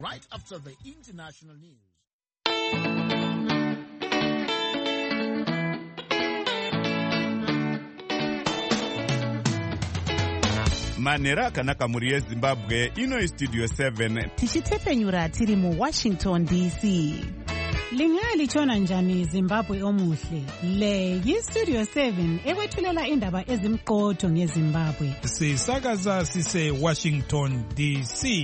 right after the international news. Manera akanaka muri yeZimbabwe ino Studio 7 tichitepenyura tiri mu Washington DC. Lingali chona njani Zimbabwe omuhle. Le yiStudio 7 ekwethulela indaba ezimqotho ngeZimbabwe. Sisakaza sise Washington DC.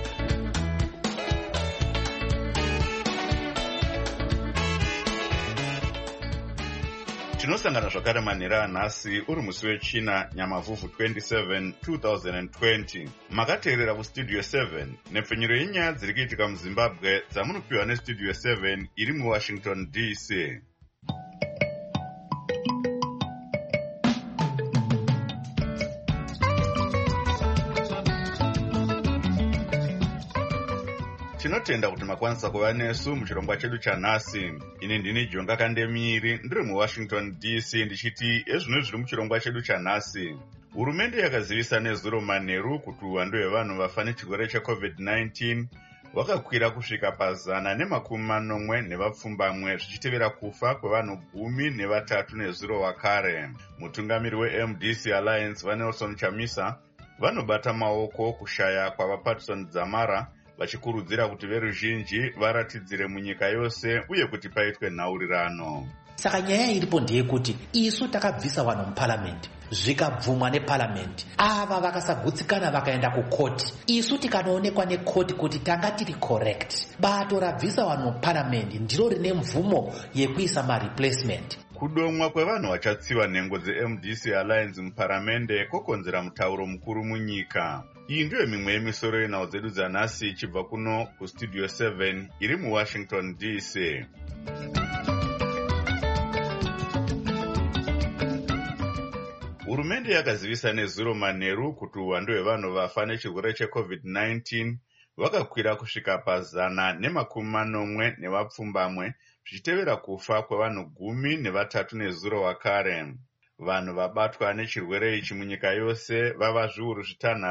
Tinosangana zvakare manhera anhasi uri musi wechina Nyamavhuvhu 27 2020. Makateerera kuStudio 7 nepfenyuro yenyaya dziri kuitika muZimbabwe dzamunopiwa neStudio 7 iri muWashington DC. Tinotenda kuti makwanisa kuva nesu muchirongwa chedu chanhasi. Ini ndini Jonga Kandemiri ndiri muWashington DC ndichiti ezvino zviri muchirongwa chedu chanhasi. Hurumende yakazivisa nezuro manheru kuti uwandu hwevanhu vafa nechirwere cheCovid-19 hwakakwira kusvika pa140 nevapfumbamwe zvichitevera kufa kwevanhu 13 nezuro wakare. Mutungamiri weMDC Alliance vaNelson Chamisa vanobata maoko kushaya kwavaPatson Dzamara vachikurudzira kuti veruzhinji varatidzire munyika yose uye kuti paitwe nhaurirano. Saka nyaya iripo ndeyekuti isu takabvisa vanhu muparliament zvikabvumwa neparliament, ava vakasagutsikana vakaenda kukoti. Isu tikanoonekwa nekoti kuti tanga tiri correct, bato rabvisa vanhu muparliament ndiro rine mvumo yekuisa mareplacement. Kudomwa kwevanhu vachatsiva nhengo dzeMDC Alliance muparamende kokonzera mutauro mukuru munyika. Iyi ndiyo mimwe yemisoro yenhau dzedu dzanhasi ichibva kuno kuStudio 7 iri muWashington DC. Hurumende yakazivisa nezuro manheru kuti uwandu hwevanhu vafa nechirwere cheCovid-19 hwakakwira kusvika pa140 nevapfumbamwe zvichitevera kufa kwevanhu 13 nezuro wakare. Vanhu vabatwa nechirwere ichi munyika yose vava zviuru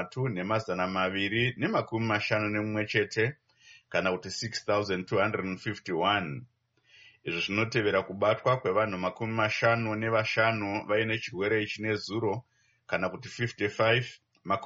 6,251 chete, kana kuti 6,251. Izvi zvinotevera kubatwa kwevanhu 55 vaine chirwere ichi nezuro, kana kuti 55.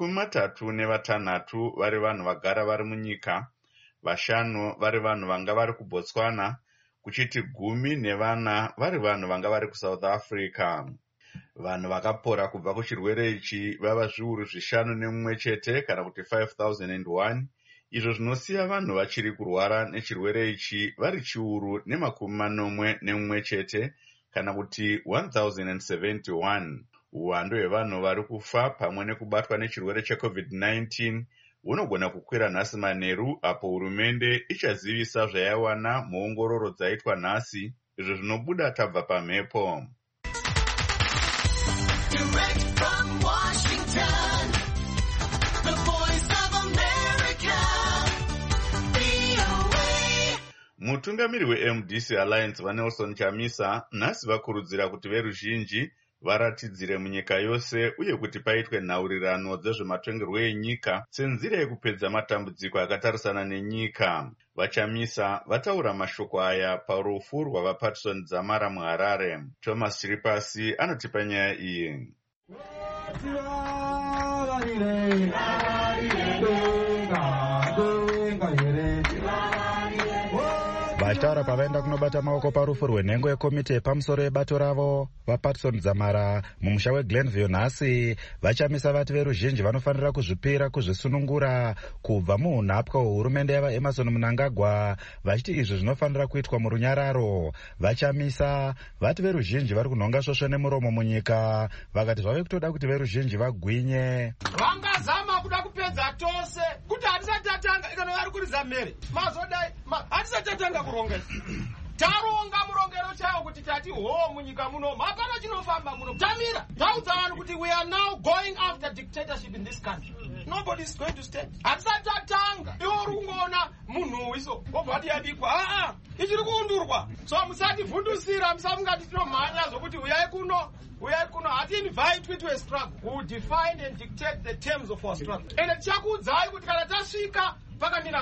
36 vari vanhu vagara vari munyika, 5 vari vanhu vanga vari kuBotswana, kuchiti 10 vari vanhu vanga vari kuSouth Africa. Vanhu vakapora kubva kuchirwere ichi vava zviuru 5 chete, kana kuti 5,001. Izvo zvinosiya vanhu vachiri kurwara nechirwere ichi vari chiuru 41 chete, kana kuti 1,071. Uwandu hwevanhu vari kufa pamwe nekubatwa nechirwere cheCovid-19 hunogona kukwira nhasi manheru apo hurumende ichazivisa zvayawana muongororo dzaitwa nhasi, izvo zvinobuda tabva pamhepo. Direct from Washington, the voice of America, VOA. Mutungamiri weMDC Alliance vaNelson Chamisa nhasi vakurudzira kuti veruzhinji varatidzire munyika yose uye kuti paitwe nhaurirano dzezvematongerwo enyika senzira yekupedza matambudziko akatarisana nenyika. VaChamisa vataura mashoko aya parufu rwavaPatson Dzamara muHarare. Thomas Chiripasi anotipa nyaya iyi. Vachitaura pavaenda kunobata maoko parufu rwenhengo yekomite yepamusoro yebato ravo vaPatson Dzamara mumusha weGlenville nhasi, vaChamisa vati veruzhinji vanofanira kuzvipira kuzvisunungura kubva muunhapwa hwehurumende yavaEmerson Mnangagwa, vachiti izvi zvinofanira kuitwa murunyararo. VaChamisa vati veruzhinji vari kunhonga svosvo nemuromo munyika, vakati zvave kutoda kuti veruzhinji vagwinye. Vangazama kuda kupedza tose kuti hatisati tatanga kana vari kuriza mhere mazodai hatisati tatanga kuronga. Taronga murongero chao kuti tati munyika muno hapana chinofamba muno. Tamira taudza vanhu kuti we are now going after dictatorship in this country. Nobody is going to stand. Hatisati tatanga iwo uri kungoona munhu iso wobva yabikwa ichiri kuundurwa. So musativhundusira, musamungati tinomhanya zokuti uyai kuno hati invite to a struggle. We will define and dictate the terms of our struggle. And chakudzai kuti kana tasvika pakamira so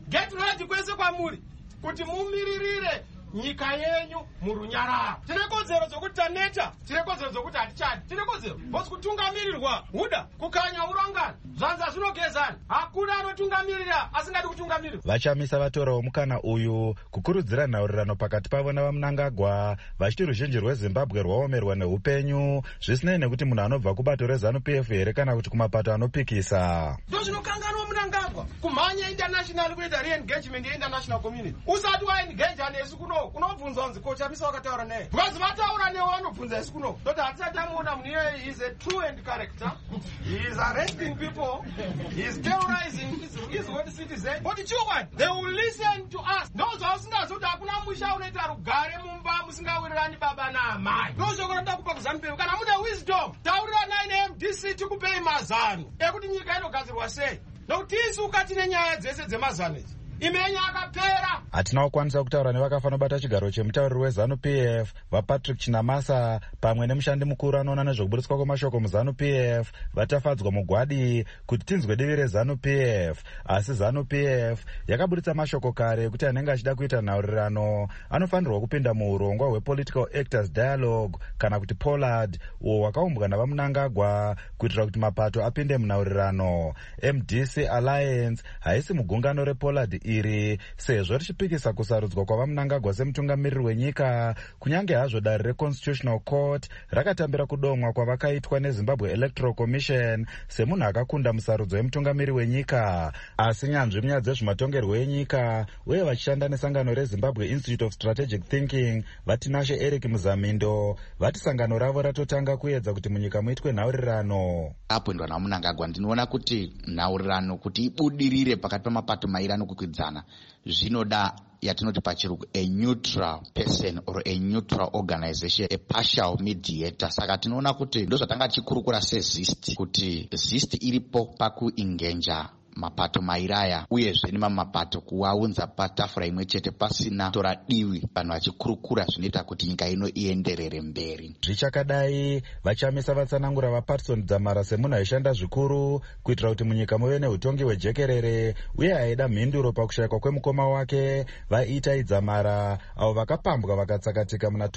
get ready kwese kwamuri kuti mumiririre nyika yenyu murunyararo. Tine kodzero dzokuti taneta, tine kodzero dzokuti hatichadi, tine kodzero bosi kutungamirirwa huda kukanya urangana zvanza zvinogezana. Hakuna anotungamirira asingadi kutungamirirwa. Vachamisa vatorawo mukana uyu kukurudzira nhaurirano pakati pavo navamunangagwa vachiti ruzhinji rweZimbabwe rwaomerwa neupenyu zvisinei nekuti munhu anobva kubato reZANU-PF here kana kuti kumapato anopikisa. Ndozvinokanganwa Munangagwa kumhanya international kuita re-engagement ye-international community. Usati waengage nesu kuno unobvunza kunzi kochamisa wakataura naye. Because vataura newe vanobvunza isu kuno. Doti hatisati tamuona munhu iyeye he is a true end character. He is arresting people. He is terrorizing his own citizens. But what? They will listen to us. Ndozvausingazi kuti hakuna musha unoita rugare mumba musingawirirani baba naamai. Ndozvokunoda kupa kuZANU-PF. Kana mune wisdom, tauriranai neMDC tikupei mazano ekuti nyika inogadzirwa sei. Nokuti isu ukati nenyaya dzese dzemazano idzi imenya akapera. Hatina kukwanisa kutaura nevakafanira kubata chigaro chemutauriri weZANU-PF vaPatrick Chinamasa pamwe nemushandi mukuru anoona nezvekuburitswa kwemashoko muZANU-PF vatafadzwa mugwadi kuti tinzwe divi reZANU-PF. Asi ZANU-PF yakaburitsa mashoko kare ekuti anenge achida kuita nhaurirano anofanirwa kupinda muurongwa hwePolitical Actors Dialogue kana kuti POLAD uwo wakaumbwa navamunangagwa kuitira kuti mapato apinde munhaurirano. MDC Alliance haisi mugungano rePOLAD iri sezvo richipikisa kusarudzwa kwavamunangagwa semutungamiriri wenyika kunyange hazvo dare reConstitutional Court rakatambira kudomwa kwavakaitwa neZimbabwe Electoral Commission semunhu akakunda musarudzo yemutungamiriri wenyika. Asi nyanzvi munyaya dzezvematongerwo enyika uye vachishanda nesangano reZimbabwe Institute of Strategic Thinking vatinashe Eric Muzamindo vati sangano ravo ratotanga kuedza kuti munyika muitwe nhaurirano. Apwendwa namunangagwa ndinoona kuti nhaurirano kuti ibudirire pakati pamapato mairi anokukwidza zvinoda yatinoti pachirungu a neutral person or a neutral organization, a partial mediator. Saka tinoona kuti ndozvatanga tichikurukura seZIST kuti ZIST iripo pakuengenja mapato mairaya uyezve nemamwe mapato kuaunza patafura imwe chete pasina tora divi vanhu vachikurukura zvinoita kuti nyika ino ienderere mberi. Zvichakadai vachamisa vatsanangura vaPatson Dzamara semunhu aishanda zvikuru kuitira kuti munyika muve neutongi hwejekerere uye aida mhinduro pakushayikwa kwemukoma wake vaItai Dzamara avo vakapambwa vakatsakatika muna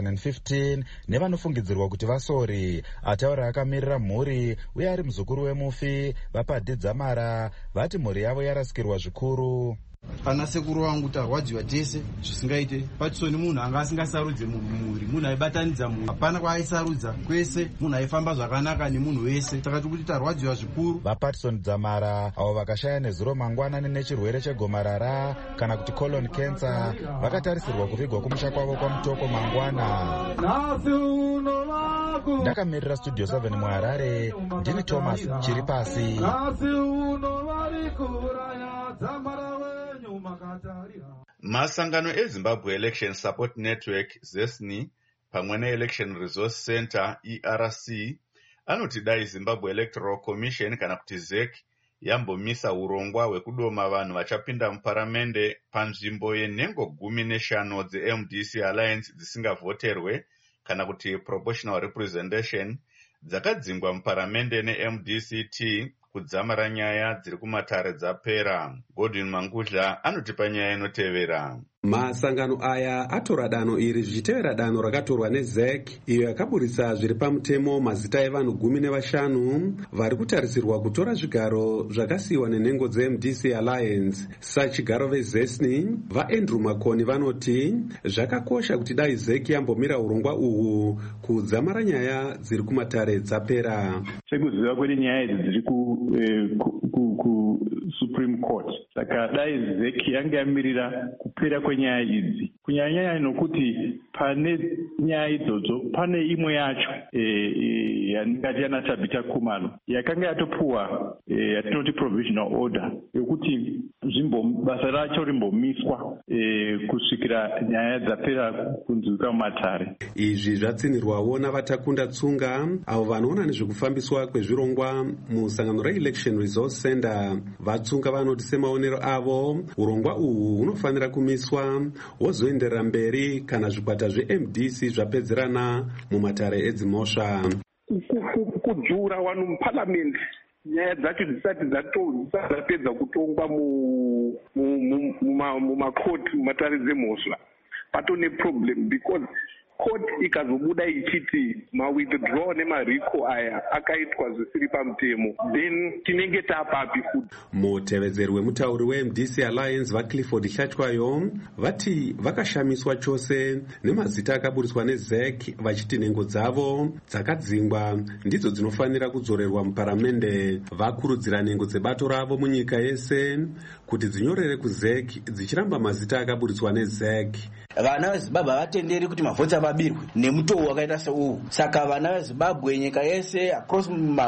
2015 nevanofungidzirwa kuti vasori. Ataura akamirira mhuri uye ari muzukuru wemufi vaPadhi Dzamara vati mhuri yavo yarasikirwa zvikuru. Pana sekuru wangu tarwadziwa tese zvisingaite. Patsoni munhu anga asingasarudze mhuri, munhu aibatanidza munhu, hapana kwaaisarudza kwese, munhu aifamba zvakanaka nemunhu wese. Saka tikuti tarwadziwa zvikuru. VaPatson Dzamara avo vakashaya nezuro mangwanani nechirwere chegomarara kana kuti colon cancer vakatarisirwa kuvigwa kumusha kwavo kwaMutoko mangwana. Ndakamirira Studio 7 muHarare, ndini Thomas Chiripasi. Masangano eZimbabwe Election Support Network ZESNI pamwe neElection Resource Center ERC anoti dai Zimbabwe Electoral Commission kana kuti ZEC yambomisa urongwa hwekudoma vanhu vachapinda muparamende panzvimbo yenhengo 15 dzeMDC Alliance dzisingavhoterwe kana kuti proportional representation dzakadzingwa muparamende neMDCT kudzamara nyaya dziri kumatare dzapera. Godwin Mangudla anotipa nyaya inotevera. Masangano aya atora danho iri zvichitevera danho rakatorwa neZEC iyo yakaburitsa zviri pamutemo mazita evanhu 15 vari kutarisirwa kutora zvigaro zvakasiyiwa nenhengo dzeMDC Alliance. Sachigaro veZESNI vaAndrew Makoni vanoti zvakakosha kuti dai ZEC yambomira urongwa uhu kudzamara nyaya dziri kumatare dzapera. Sekuziva kwete nyaya idzi dziri ku Supreme Court. Saka dai ZEC yanga yamirira kupera kwenyaya idzi kunyanya nokuti pane nyaya idzodzo pane imwe yacho yandingati yanaTabita Khumalo yakanga yatopuwa yatinoti provisional order yokuti basa racho rimbomiswa kusvikira nyaya dzapera kunzwika mumatare. Izvi zvatsinirwawo navatakunda tsunga avo vanoona nezvekufambiswa kwezvirongwa musangano reElection Resource Center. Vatsunga vanoti semaonero avo urongwa uhu hunofanira kumiswa wozoenderera mberi kana zvikwata zveMDC zvapedzerana mumatare edzimhosva. Kudzura vanhu muparliament nyaya dzacho dzisati dzapedza kutongwa mumakoti mumatare dzemhosva patone problem, because court ikazobuda ichiti mawithdraw nemariko aya akaitwa zvisiri pamutemo, then tinenge tapapi futi. Mutevedzeri wemutauri weMDC Alliance vaClifford Hlatshwayo vati vakashamiswa chose nemazita akaburiswa neZEC, vachiti nhengo dzavo dzakadzingwa ndidzo dzinofanira kudzorerwa muparamende. Vakurudzira nhengo dzebato ravo munyika yese kuti dzinyorere kuZEC dzichiramba mazita akaburiswa neZEC. Vana veZimbabwe havatenderi kuti mavhoti avabirwe nemutoo wakaita seuwu. Saka vana veZimbabwe nyika yese across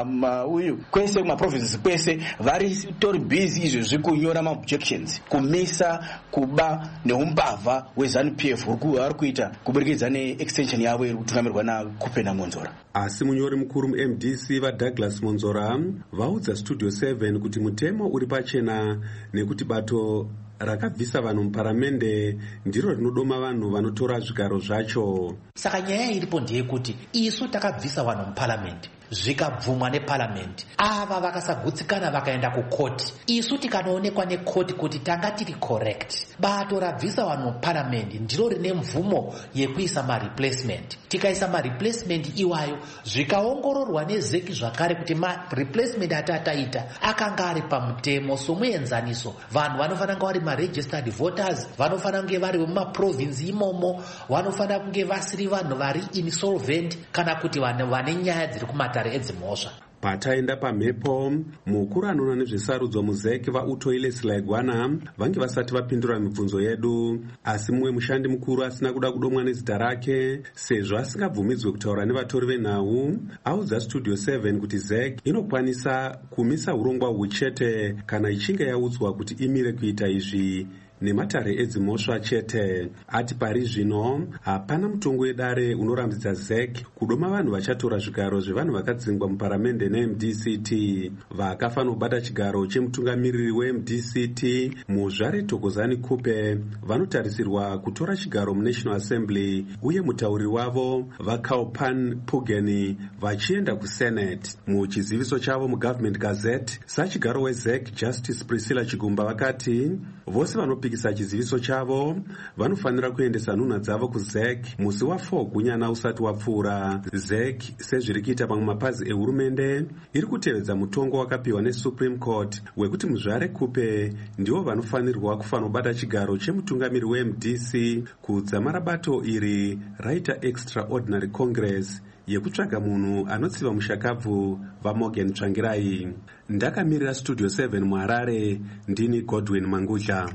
uyu kwese kumaprovinces kwese vari tori busy izvezvi kunyora maobjections, kumisa kuba neumbavha weZANU-PF vari kuita kuburikidza neextension yavo iri kutungamirwa naKupenda Monzora. Asi munyori mukuru muMDC vaDouglas Monzora vaudza Studio 7 kuti mutemo uri pachena nekuti bato rakabvisa vanhu muparamende ndiro rinodoma vanhu vanotora zvigaro zvacho. Saka nyaya iripo ndeyekuti isu takabvisa vanhu muparamende zvikabvumwa neparamende, ava vakasagutsikana vakaenda kukoti. Isu tikanoonekwa nekoti kuti tanga tiri correct, bato rabvisa vanhu muparamende ndiro rine mvumo yekuisa mareplacement. Tikaisa mareplacement iwayo zvikaongororwa neZEC zvakare kuti mareplacement atataita akanga ari pamutemo somuenzaniso, vanhu vanofanira kunge vari maregistered voters, vanofanira kunge vari vemumaprovinsi imomo, vanofanira kunge vasiri vanhu vari insolvent kana kuti vanhu vane nyaya dziri kumatare edzimhosva. Pataenda pamhepo, mukuru anoona nezvesarudzo muZEC vaUtoile Silaigwana vange vasati vapindura mibvunzo yedu, asi mumwe mushandi mukuru asina kuda kudomwa nezita rake sezvo asingabvumidzwe kutaura nevatori venhau audza Studio 7 kuti ZEC inokwanisa kumisa urongwa uhu chete kana ichinge yaudzwa kuti imire kuita izvi nematare edzimhosva chete. Ati pari zvino hapana mutongo wedare unorambidza ZEC kudoma vanhu vachatora zvigaro zvevanhu vakadzingwa muparamende neMDCT. Vakafanira kubata chigaro chemutungamiriri weMDCT Muzvare Thokozani Kupe vanotarisirwa kutora chigaro muNational Assembly, uye mutauri wavo vaKaupan Pugeni vachienda kuSenate. Muchiziviso chavo muGovernment Gazette, sachigaro weZEC Justice Priscilla Chigumba vakati vose vanopikisa chiziviso chavo vanofanira kuendesa nhunha dzavo kuZEC musi wa4 Gunyana usati wapfuura. ZEC sezviri kuita mamwe mapazi ehurumende iri kutevedza mutongo wakapiwa neSupreme Court wekuti Muzvare Kupe ndivo vanofanirwa kufanobata chigaro chemutungamiri weMDC kudzamara bato iri raita Extraordinary Congress yekutsvaga munhu anotsiva mushakabvu vaMorgan Tsvangirai. Ndakamirira Studio 7 muHarare, ndini Godwin Mangudla.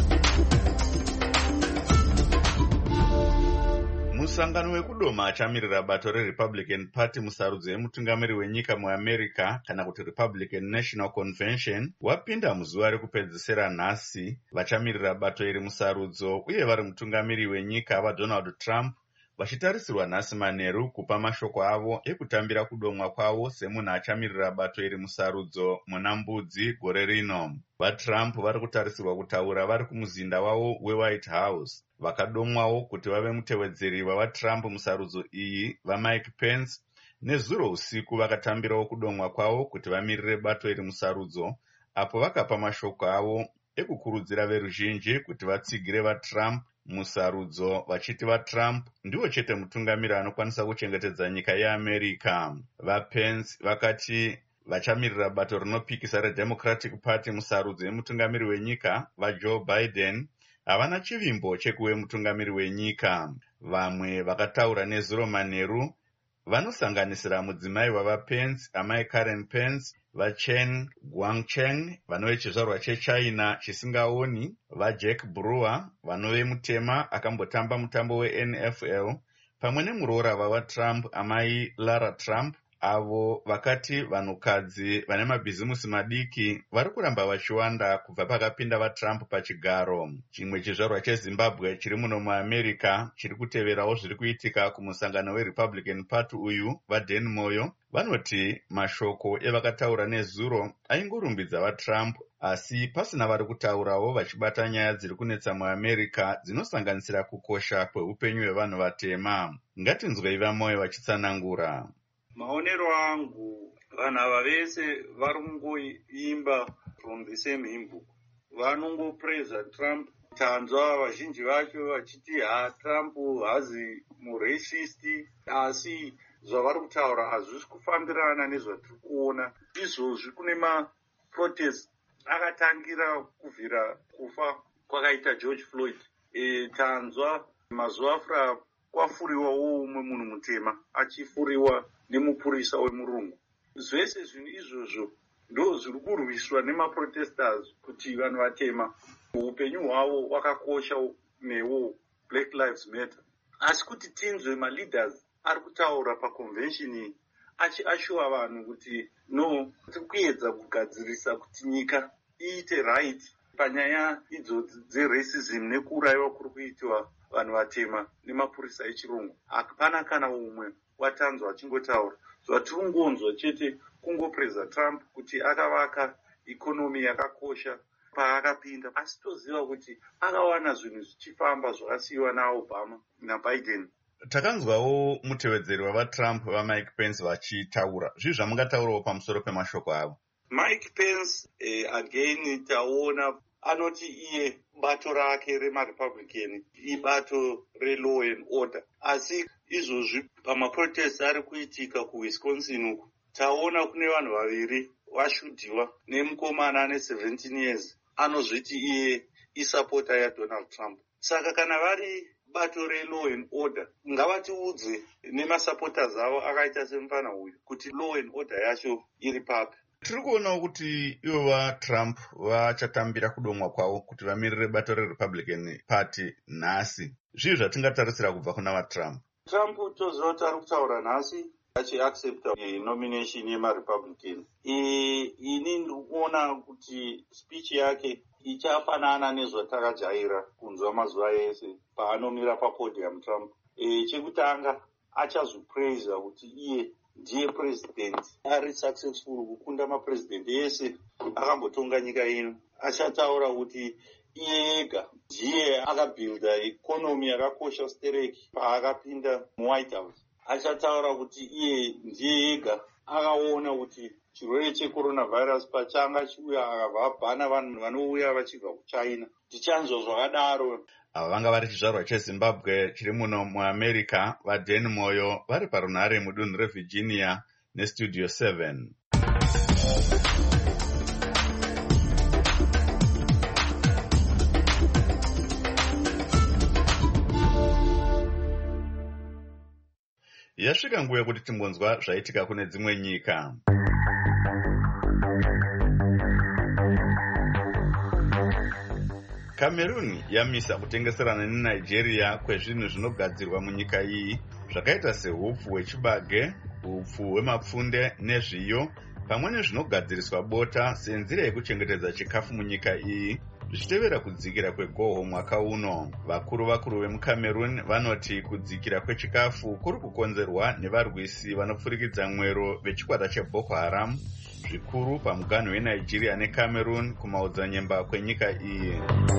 Musangano wekudoma achamirira bato reRepublican Party musarudzo yemutungamiri wenyika muAmerica kana kuti Republican National Convention wapinda muzuva rekupedzisira nhasi. Vachamirira bato iri musarudzo uye vari mutungamiri wenyika vaDonald Trump vachitarisirwa nhasi manheru kupa mashoko avo ekutambira kudomwa kwavo semunhu achamirira bato iri musarudzo muna Mbudzi gore rino. VaTrump vari kutarisirwa kutaura vari kumuzinda wavo weWhite House. Vakadomwawo kuti vave mutevedzeri wavaTrump musarudzo iyi vaMike Pence nezuro usiku vakatambirawo kudomwa kwavo kuti vamirire bato iri musarudzo, apo vakapa mashoko avo ekukurudzira veruzhinji kuti vatsigire vaTrump musarudzo, vachiti vaTrump ndiwo chete mutungamiri anokwanisa kuchengetedza nyika yeAmerica. VaPence vakati vachamirira bato rinopikisa reDemocratic Party musarudzo yemutungamiri wenyika vaJoe Biden havana chivimbo chekuve mutungamiri wenyika. Vamwe vakataura nezuro manheru vanosanganisira mudzimai wavaPence amai Karen Pence, vaChen Guangcheng vanove chizvarwa cheChina chisingaoni, vaJack Brewer vanove mutema akambotamba mutambo weNFL, pamwe nemuroora vavaTrump amai Lara Trump, avo vakati vanhukadzi vane mabhizimusi madiki vari kuramba vachiwanda kubva pakapinda vaTrump pachigaro. Chimwe chizvarwa cheZimbabwe chiri muno muAmerica chiri kuteverawo zviri kuitika kumusangano weRepublican Party uyu vaDan Moyo vanoti mashoko evakataura nezuro aingorumbidza vaTrump, asi pasina vari kutaurawo vachibata nyaya dziri kunetsa muAmerica dzinosanganisira kukosha kweupenyu hwevanhu vatema. Ngatinzwei vaMoyo vachitsanangura. Maonero angu vanhu ava vese vari kungoimba from the same hymnbook. Vanongopreza Trump. Tanzwa vazhinji vacho vachiti Trump hazi muracist, asi zvavari kutaura hazvisi kufambirana nezvatiri kuona. Izvozvi kune maprotest akatangira kubvira kufa kwakaita George Floyd. Tanzwa mazuva afura kwafuriwawo umwe munhu mutema achifuriwa nemupurisa wemurungu. Zvese zvinhu izvozvo ndo zviri kurwiswa nemaprotesters kuti vanhu vatema upenyu hwavo hwakakosha newo Black Lives Matter. Asi kuti tinzwe maleaders ari kutaura paconvention iyi ashuwa vanhu kuti no, tiri kuedza kugadzirisa kuti nyika iite right panyaya idzodzi dzeracism nekuurayiwa kuri kuitwa vanhu vatema nemapurisa echirungu. Hapana kana umwe watanzwa achingotaura. Zvatiri kungonzwa chete kungopreza Trump kuti akavaka ikonomi yakakosha paakapinda, asi toziva kuti akawana zvinhu zvichifamba zvakasiyiwa naObama naBiden. Takanzwawo mutevedzeri wavaTrump vaMike Pence vachitaura. Zvizvi zvamungataurawo pamusoro pemashoko avo? Mike Pence again taona anoti iye bato rake remaRepublican ibato relaw and order, asi izvozvi pamaprotest ari kuitika kuWisconsin uku taona kune vanhu vaviri vashudhiwa nemukomana ane 17 years anozviti iye isapota yaDonald Trump. Saka kana vari bato relaw and order ngavatiudze nemasupporters avo akaita semufana uyu kuti law and order yacho iri papi. Tiri kuonawo kuti ivo vaTrump vachatambira kudomwa kwavo kuti vamirire bato reRepublican Party nhasi. Zvii zvatingatarisira kubva kuna vaTrump? Trump toziva kuti ari kutaura nhasi achiaccepta nomination yemaRepublican. Ini ndikuona kuti speech yake ichafanana nezvatakajaira kunzwa mazuva ese paanomira papodium Trump. Chekutanga achazvipraisa kuti iye ndiye president ari successful kukunda mapresident ese akambotonga nyika ino. Achataura kuti iye ega ndiye akabuilda ikonomi yakakosha stereki paakapinda muWhite House. Achataura kuti iye ndiye ega akaona kuti chirwere checoronavirus pachanga chiuya akabva abhana vanhu vanouya vachibva kuChina. Tichanzwa zvakadaro. Ava vanga vari chizvarwa cheZimbabwe chiri muno muAmerica, vaDan Moyo vari parunhare mudunhu reVirginia neStudio 7. Yasvika nguva yekuti timbonzwa zvaitika kune dzimwe nyika. Cameroon yamisa kutengeserana neNigeria kwezvinhu zvinogadzirwa munyika iyi zvakaita sehupfu hwechibage, hupfu hwemapfunde nezviyo, pamwe nezvinogadziriswa bota senzira yekuchengetedza chikafu munyika iyi zvichitevera kudzikira kwegoho mwaka uno. Vakuru vemuCameroon vanoti kudzikira kwechikafu kuri kukonzerwa nevarwisi vanopfurikidza mwero vechikwata cheBoko Haram, zvikuru pamuganhu weNigeria neCameroon kumaodzanyemba kwenyika iyi.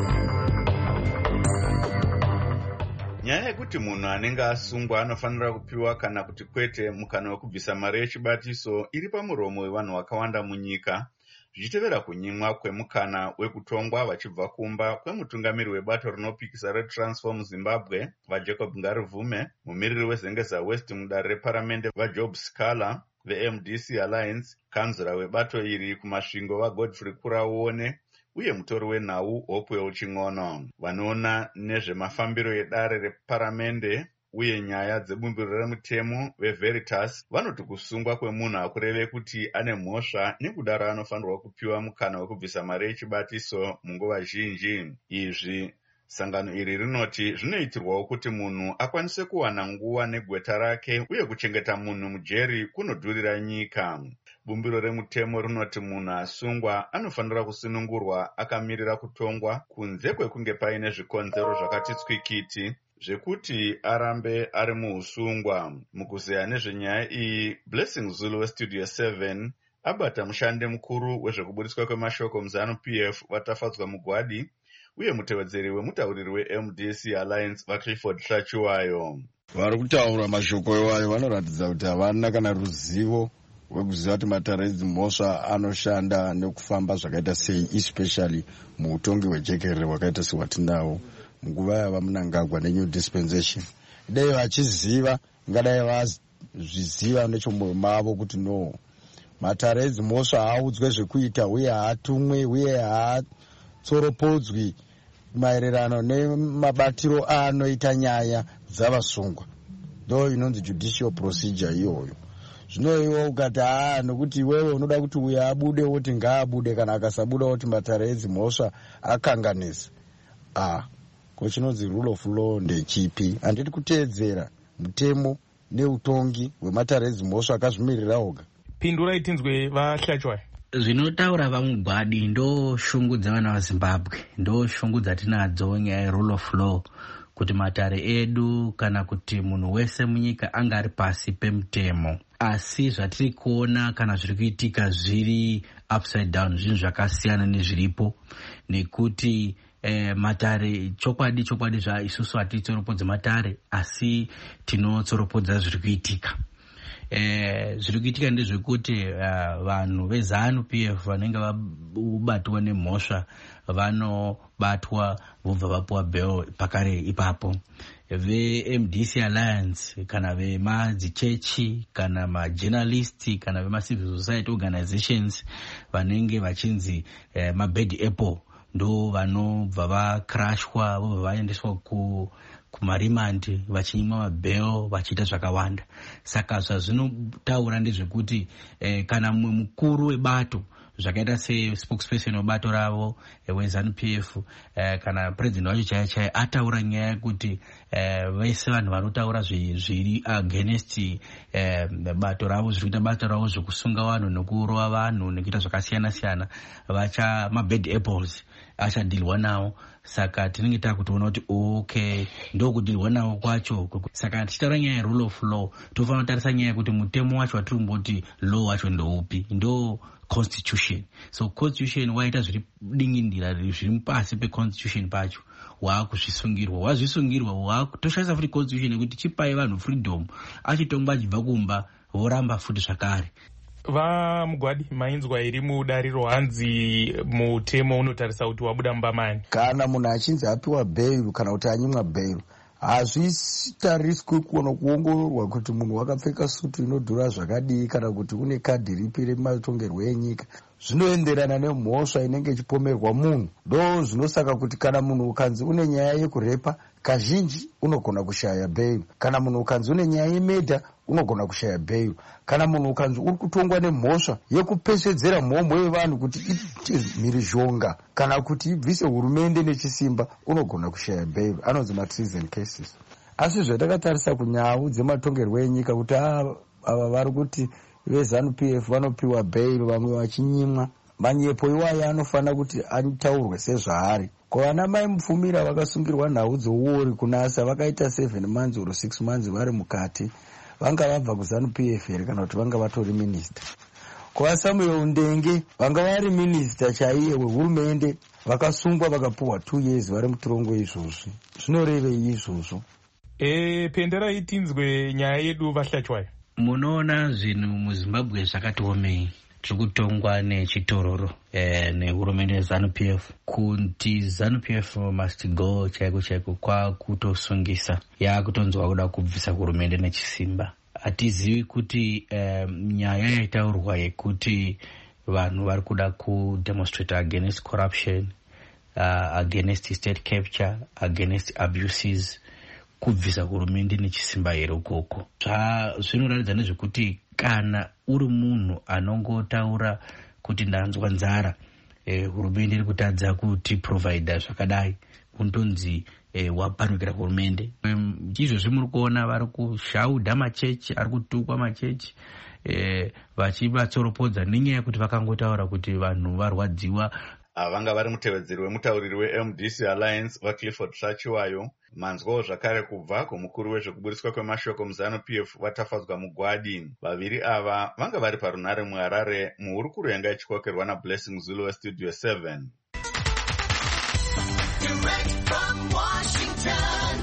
Nyaya yekuti munhu anenge asungwa anofanira kupiwa kana kuti kwete mukana wekubvisa mari yechibatiso iri pamuromo wevanhu vakawanda munyika, zvichitevera kunyimwa kwemukana wekutongwa vachibva kumba kwemutungamiri webato rinopikisa reTransform Zimbabwe vaJacob Ngarivume, mumiriri wezengeza West mudare reparamende vaJob Scala veMDC Alliance, kanzura webato iri kumasvingo vaGodfrey Kuraone uye mutori wenhau Hopewell Ching'ono. Vanoona nezvemafambiro edare reparamende uye nyaya dzebumbiro remutemo veVeritas vanoti kusungwa kwemunhu hakureve kuti ane mhosva, nekudaro anofanirwa kupiwa mukana wekubvisa mari yechibatiso munguva zhinji. Izvi sangano iri rinoti zvinoitirwawo kuti munhu akwanise kuwana nguva negweta rake uye kuchengeta munhu mujeri kunodhurira nyika. Bumbiro remutemo rinoti munhu asungwa anofanira kusunungurwa akamirira kutongwa kunze kwekunge paine zvikonzero zvakati tswikiti zvekuti arambe ari muusungwa. Mukuzeya nezvenyaya iyi, Blessing Zulu weStudio 7 abata mushandi mukuru wezvekubudiswa kwemashoko muZanu-PF vatafadzwa mugwadi uye mutevedzeri wemutauriri weMDC Alliance vaClifford Hlachiwayo. Vari kutaura mashoko iwayo vanoratidza kuti havana kana ruzivo wekuziva kuti matare edzimhosva anoshanda nekufamba zvakaita sei, especially muutongi hwejekerere hwakaita sehwatinawo munguva yava Mnangagwa neNew Dispensation. Dai vachiziva, ngadai vazviziva nechomwoyo mavo kuti no, matare edzimhosva haaudzwe zvekuita uye haatumwe uye haatsoropodzwi maererano nemabatiro anoita nyaya dzavasungwa. Ndo inonzi judicial procedure iyoyo. Zvino iwe ukati nokuti iwewe unoda kuti uyo abude woti ngaabude, kana akasabuda woti matare edzimhosva akanganisa. Ko chinonzi rule of law ndechipi? Handiti kuteedzera mutemo neutongi hwematare edzimhosva akazvimirira oga. Pindurai tinzwe vaHlachwai. Zvinotaura vaMugwadi ndo shungu dzavana vaZimbabwe, ndo shungu dzatinadzo nyaya yerule of law, kuti matare edu kana kuti munhu wese munyika anga ari pasi pemutemo. Asi zvatiri kuona kana zviri kuitika zviri upside down, zvinhu zvakasiyana nezviripo, nekuti matare chokwadi isusu hatitsoropodze matare, asi tinotsoropodza zviri kuitika. Zviri kuitika ndezvekuti vanhu veZANU-PF vanenge vabatwa nemhosva vanobatwa vobva vapuwa bail pakare ipapo. VeMDC Alliance kana vemadzichechi kana majournalists kana vemacivil society organizations vanenge vachinzi mabad apple ndo vanobva vakrashwa vobva vaendeswa kumarimandi vachinyimwa mabail vachiita zvakawanda. Saka zvazvinotaura ndezvekuti kana mumwe mukuru webato zvakaita sespokesperson webato ravo weZANU-PF kana president wacho chaiye ataura nyaya yekuti vese vanhu vanotaura zviri against bato ravo, zvikuita bato ravo zvekusunga vanhu nekurova vanhu nekuita zvakasiyana siyana, vacha mabad apples achadhilwa nawo. Saka tinenge takutoona kuti okay, ndo kudhilwa nawo kwacho. Saka tichitaura nyaya yerule of law tofanira kutarisa nyaya yekuti mutemo wacho watiri kumboti law wacho ndoupi, ndo constitution. So constitution waita zviri dingindira zviri pasi peconstitution pacho wakuzvisungirwa, wazvisungirwa wakutoshandisa futi constitution nekuti chipai vanhu freedom, achitongwa achibva kumba voramba futi zvakare. VaMugwadi, mainzwa iri mudariro hanzi mutemo unotarisa kuti wabuda mbamani. Kana munhu achinzi apiwa bail kana kuti anyimwa bail, hazvitariswi kuongororwa kuti munhu wakapfeka suti inodhura zvakadii kana kuti une kadhi ripi rematongerwo enyika. Zvinoenderana nemhosva inenge ichipomerwa munhu. Ndo zvinosaka kuti kana munhu ukanzi une nyaya yekurepa, kazhinji unogona kushaya bail. Kana munhu ukanzi une nyaya yemedha, unogona kushaya bail. Kana munhu ukanzi uri kutongwa nemhosva yekupesvedzera mhomho yevanhu kuti iti mhirizhonga kana kuti ibvise hurumende nechisimba, unogona kushaya bail. Anonzi matreason cases. Asi zvatakatarisa kunyau dzematongerwo enyika kuti ava vari kuti veZANU-PF vanopiwa bail vamwe vachinyimwa, manyepo iwayo anofanira kuti ataurwe sezvaari. Ko vana mai Mupfumira vakasungirwa nhau dzouori kunasa vakaita 7 months or 6 months vari mukati, vanga vabva kuZANU-PF here kana kuti vanga vatori minister. Ko vaSamuel Ndenge vanga vari minister chaiye wehurumende vakasungwa vakapuwa 2 years vari mutorongo izvozvi. Zvinorevei izvozvo? Penderai tinzwe nyaya yedu vaHlachwai. Munoona zvinhu muZimbabwe zvakati omei, tiri kutongwa nechitororo nehurumende yeZANU-PF, kuti ZANU-PF must go chaiko kwakutosungisa, yakutonzwa kuda kubvisa hurumende nechisimba. Hatizivi kuti nyaya yaitaurwa yekuti vanhu vari kuda kudemonstrate against corruption, against state capture, against abuses, kubvisa hurumende nechisimba here ukoko. Zvinoratidza nezvekuti kana uri munhu anongotaura kuti ndanzwa nzara, hurumende iri kutadza kuti provide zvakadai, untonzi wapanukira hurumende. Izvozvi muri kuona vari kushaudha machechi, ari kutukwa machechi, vachivatsoropodza nenyaya yekuti vakangotaura kuti vanhu varwadziwa. Vanga vari mutevedzeri wemutauriri weMDC Alliance vaClifford Hlachiwayo. Manzwawo zvakare kubva kumukuru wezvekuburiswa kwemashoko muZANU-PF vaTafadzwa Mugwadi. Vaviri ava vanga vari parunare muHarare muhurukuro yanga ichikokerwa naBlessing Zulu weStudio 7. Direct from Washington,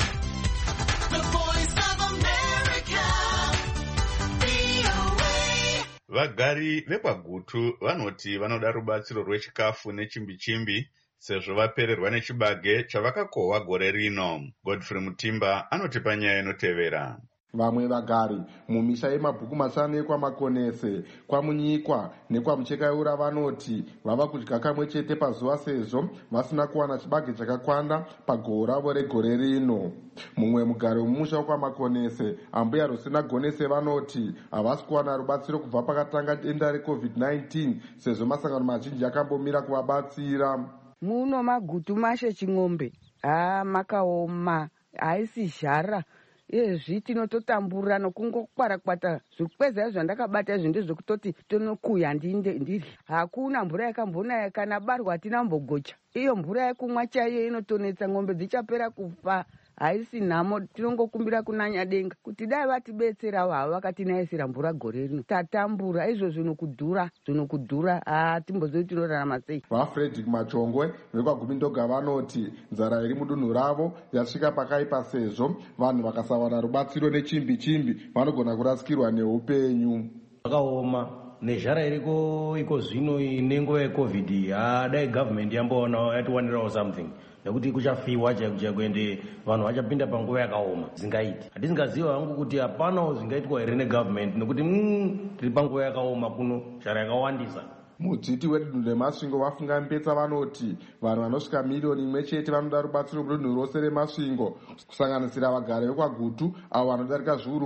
the voice of America, VOA. Vagari vekwaGutu vanoti vanoda rubatsiro rwechikafu nechimbi-chimbi sezvo vapererwa nechibage chavakakohwa gore rino. Godfrey Mutimba anoti panyaya inotevera. Vamwe vagari mumisha yemabhuku mashanu ekwaMakonese, kwaMunyikwa nekwaMuchekaura vanoti vava kudya kamwe chete pazuva sezvo vasina kuwana chibage chakakwana pagohwo ravo regore rino. Mumwe mugari wemumusha wekwaMakonese, Ambuya Rosina Gonese, vanoti havasi kuwana rubatsiro kubva pakatanga denda reCovid-19 sezvo masangano mazhinji akambomira kuvabatsira. Muno magutu mashe ching'ombe makaoma haisi zhara izvi tinototambura nokungokwarakwata zvikweza zvandakabata izvi ndezvekutoti tonokuya ndiri. Hakuna mvura yakambonaya kana barwa hatina mbogocha. Iyo mvura yekumwa chaiyo inotonetsa, ng'ombe dzichapera kufa. Haisi nhamo, tinongokumbira kunanya denga kuti dai vatibetserawo havo vakatinaisira mvura gore rino. Tatambura izvo zvinokudhura timbozoi tinorarama sei. VaFredrick Machongwe vekwaGumindoga vanoti nzara iri mudunhu ravo yasvika pakaipa sezvo vanhu vakasawana rubatsiro nechimbi-chimbi vanogona kurasikirwa neupenyu. Vakaoma nezhara iriko iko zvino nenguva yeCovid, dai government yamboona yatiwanirawo something. Nekuti kuchafiwa chaiko ende vanhu vachapinda panguva yakaoma zingaiti. Hatisingaziva hangu kuti hapana zingaitwa here negovernment nekuti tiri panguva yakaoma kuno zhara yakawandisa. Mudziti wedunhu remasvingo vafunga Mbetsa vanoti vanhu vanosvika miriyoni imwe chete vanoda rubatsiro mudunhu rose remasvingo, kusanganisira vagari vekwaGutu avo vanodarika zviuru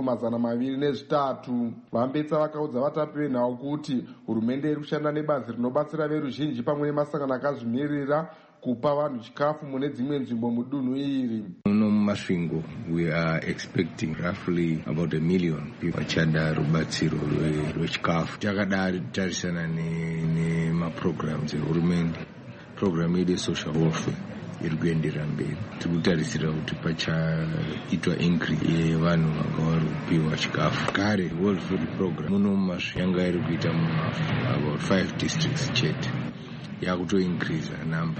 203. VaMbetsa vakaudza vatapi venhau kuti hurumende iri kushanda nebazi rinobatsira veruzhinji pamwe nemasangano akazvimirira kupa vanhu chikafu mune dzimwe nzvimbo mudunhu iri. Muno mumasvingo we are expecting roughly about 1 million people vachada rubatsiro rwechikafu. Takadari tarisana nemaprograms ehurumende, program yedu social welfare iri kuenderera mberi. Tiri kutarisira kuti pachaitwa increase yevanhu vanga vari kupiwa chikafu. Kare World Food Program muno mumasvingo yanga iri kuita about 5 districts chete, yakutoincrease number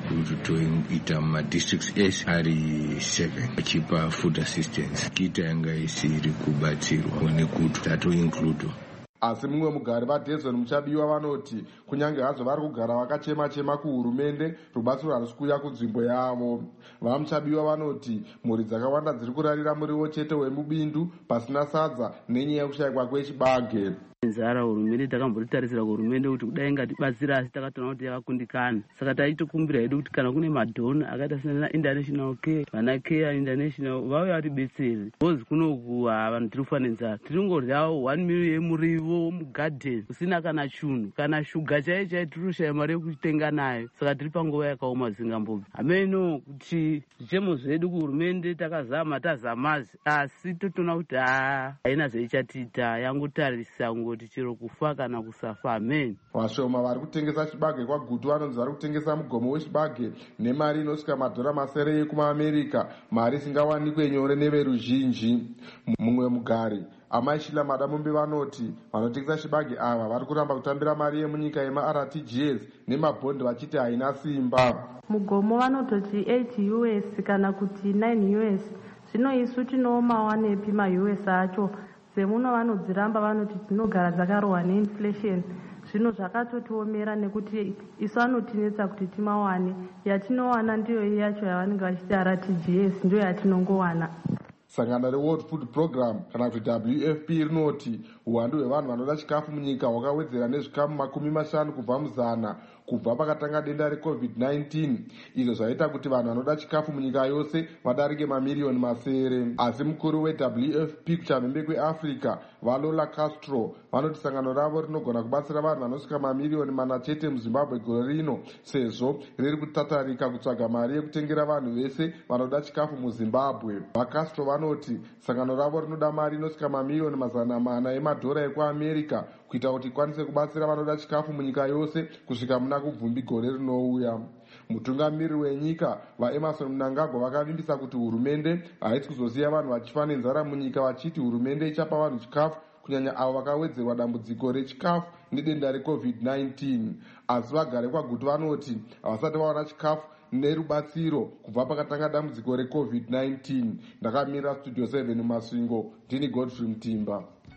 kutoita madistricts ese ari 7 achipa food assistance. Kita yanga isiri kubatsirwa nekuti tatoinclude. Asi mumwe mugari vaDesmond Muchabiwa vanoti kunyange hazvo vari kugara vakachema-chema kuhurumende, rubatsiro harisi kuuya kunzvimbo yavo. VaMuchabiwa vanoti mhuri dzakawanda dziri kurarira muriwo chete wemubindu pasina sadza nenyaya yekushayikwa kwechibage. Nzara hurumende takambotarisira kuhurumende kuti kudai ngatibatsira, asi takatoona kuti yakakundikana. Saka taitokumbira hedu kuti kana kune madhona akaita sena International Care, vana Care International vauya vatibetsere. Bozi kunoku vanhu tiri kufa nenzara. Tinongoryawo 1 million yemurivo mugarden usina kana chunhu, kana shuga chaiyo tiri kushaya mari yekutenga nayo. Saka tiri panguva yakaoma zingambobvi. Hameno kuti zvichemo zvedu kuhurumende takazama tazamazi, asi totoona kuti haina zvaichatiita, yangotarisa kuti chero kufa kana kusafa. Amen. Vashoma vari kutengesa chibage kwaGutu vanonzi vari kutengesa mugomo wechibage nemari inosvika madhora 900 ekumaAmerika, mari isingawanikwe nyore neveruzhinji. Mumwe mugari Amaishila Madamumbi vanoti vanotengesa chibage ava vari kuramba kutambira mari yemunyika yemaRTGS nemabhondi vachiti haina simba. Mugomo vanototi 8 US kana kuti 9 US. Zvino isu tinooma wanepi ma-US acho? Semuno vanodziramba vanoti tinogara dzakarohwa neinflation. Zvino zvakatotiomera nekuti isu anotinetsa kuti timawane. Yatinowana ndiyo iyi yacho yavanenge vachiti RTGS ndiyo yatinongowana. Sangano reWorld Food Program kana kuti WFP rinoti uwandu hwevanhu vanoda chikafu munyika hwakawedzera nezvikamu 50 kubva muzana kubva pakatanga denda reCovid-19, izvo zvaita kuti vanhu vanoda chikafu munyika yose vadarike mamiriyoni 900. Asi mukuru weWFP kuchamhembe kweAfrica Valola Castro vanoti sangano ravo rinogona kubatsira vanhu vanosvika mamiriyoni 4 chete muZimbabwe gore rino, sezvo riri kutatarika kutsvaga mari yekutengera vanhu vese vanoda chikafu muZimbabwe. VaCastro vanoti sangano ravo rinoda mari inosvika mamiriyoni 400 emadhora ekuAmerika kuita kuti ikwanise kubatsira vanoda chikafu munyika yose kusvika muna kubvumbi gore rinouya. Mutungamiriri wenyika vaEmerson Mnangagwa vakavimbisa kuti hurumende haisi kuzosiya vanhu vachifa nenzara munyika, vachiti hurumende ichapa vanhu chikafu kunyanya avo vakawedzerwa dambudziko rechikafu nedenda reCovid-19. Asi vagari kwaGutu vanoti havasati vawana chikafu nerubatsiro kubva pakatanga dambudziko reCovid-19. Ndakamira Studio 7 mumasvingo, ndini Godfrey Mutimba.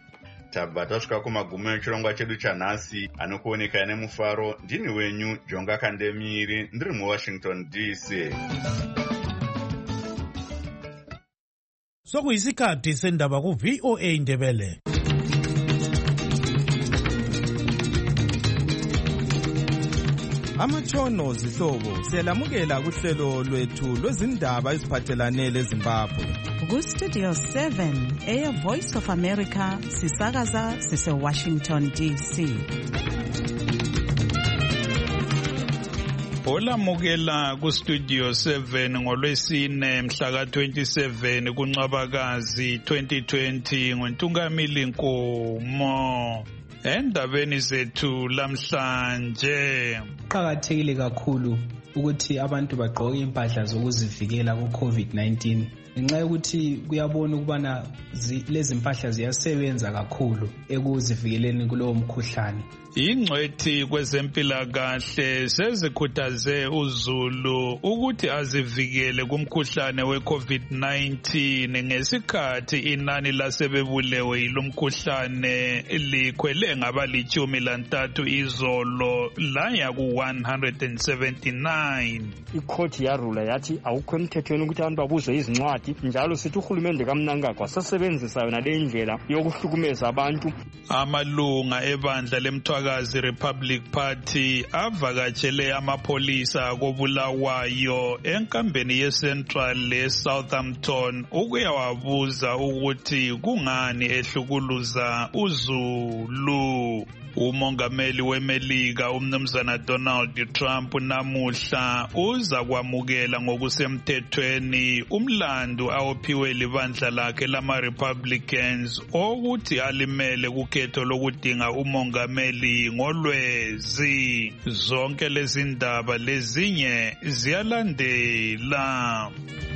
tabva tasvika kumagumo echirongwa chedu chanhasi. Anokuoneka nemufaro ndini wenyu Jonga Kandemiri, ndiri muWashington DC. Sokuyisikhathi sendaba ku-VOA Ndebele. Amatshono zihlobo siyalamukela kuhlelo lwethu lwezindaba eziphathelane leZimbabwe. Ku-Studio 7 Air Voice of America sisakaza sise-Washington DC. Olamukela ku-Studio 7 ngolwesine mhla ka-27 kuNcwabakazi 2020 ngoNtungamili Nkomo. Endabeni zethu lamhlanje, kuqakathekile kakhulu ukuthi abantu bagqoke impahla zokuzivikela ku-COVID-19 ngenxa yokuthi kuyabona ukubana lezi mpahla ziyasebenza kakhulu ekuzivikeleni kulowo mkhuhlane. ingcwethi kwezempilakahle sezikhuthaze uZulu ukuthi azivikele kumkhuhlane we-COVID-19 ngesikhathi inani lasebebulewe yilomkhuhlane likhwele ngaba-13 izolo laya ku-179. Ikhoti yarula yathi awukho emthethweni ukuthi abantu babuzwe izincwadi, njalo sithi uhulumende kaMnangagwa sasebenzisa yona le ndlela yokuhlukumeza abantu. Amalunga ebandla leMthwakazi Republic Party avakatshele amapholisa koBulawayo enkambeni yeCentral leSouthampton ukuyawabuza ukuthi kungani ehlukuluza uZulu. Umongameli weMelika umnumzana Donald Trump namuhla uza kwamukela ngokusemthethweni umlando awophiwe libandla lakhe lama-Republicans ukuthi alimele kukhetho lokudinga umongameli ngolwezi. Zonke lezi ndaba lezinye ziyalandela.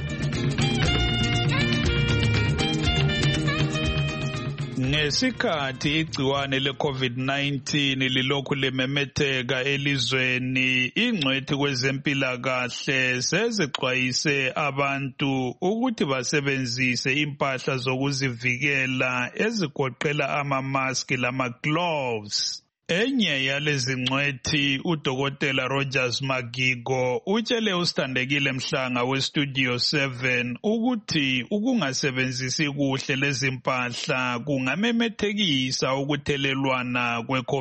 Ngesikhathi igciwane le-COVID-19 lilokhu limemetheka elizweni, ingcwethi kwezempilakahle sezixwayise abantu ukuthi basebenzise impahla zokuzivikela ezigoqela ama-mask lama-gloves. Enye yalezi ngcwethi uDokotela Rogers Magigo utshele usithandekile Mhlanga weStudio 7 ukuthi ukungasebenzisi kuhle lezi mpahla kungamemethekisa ukuthelelwana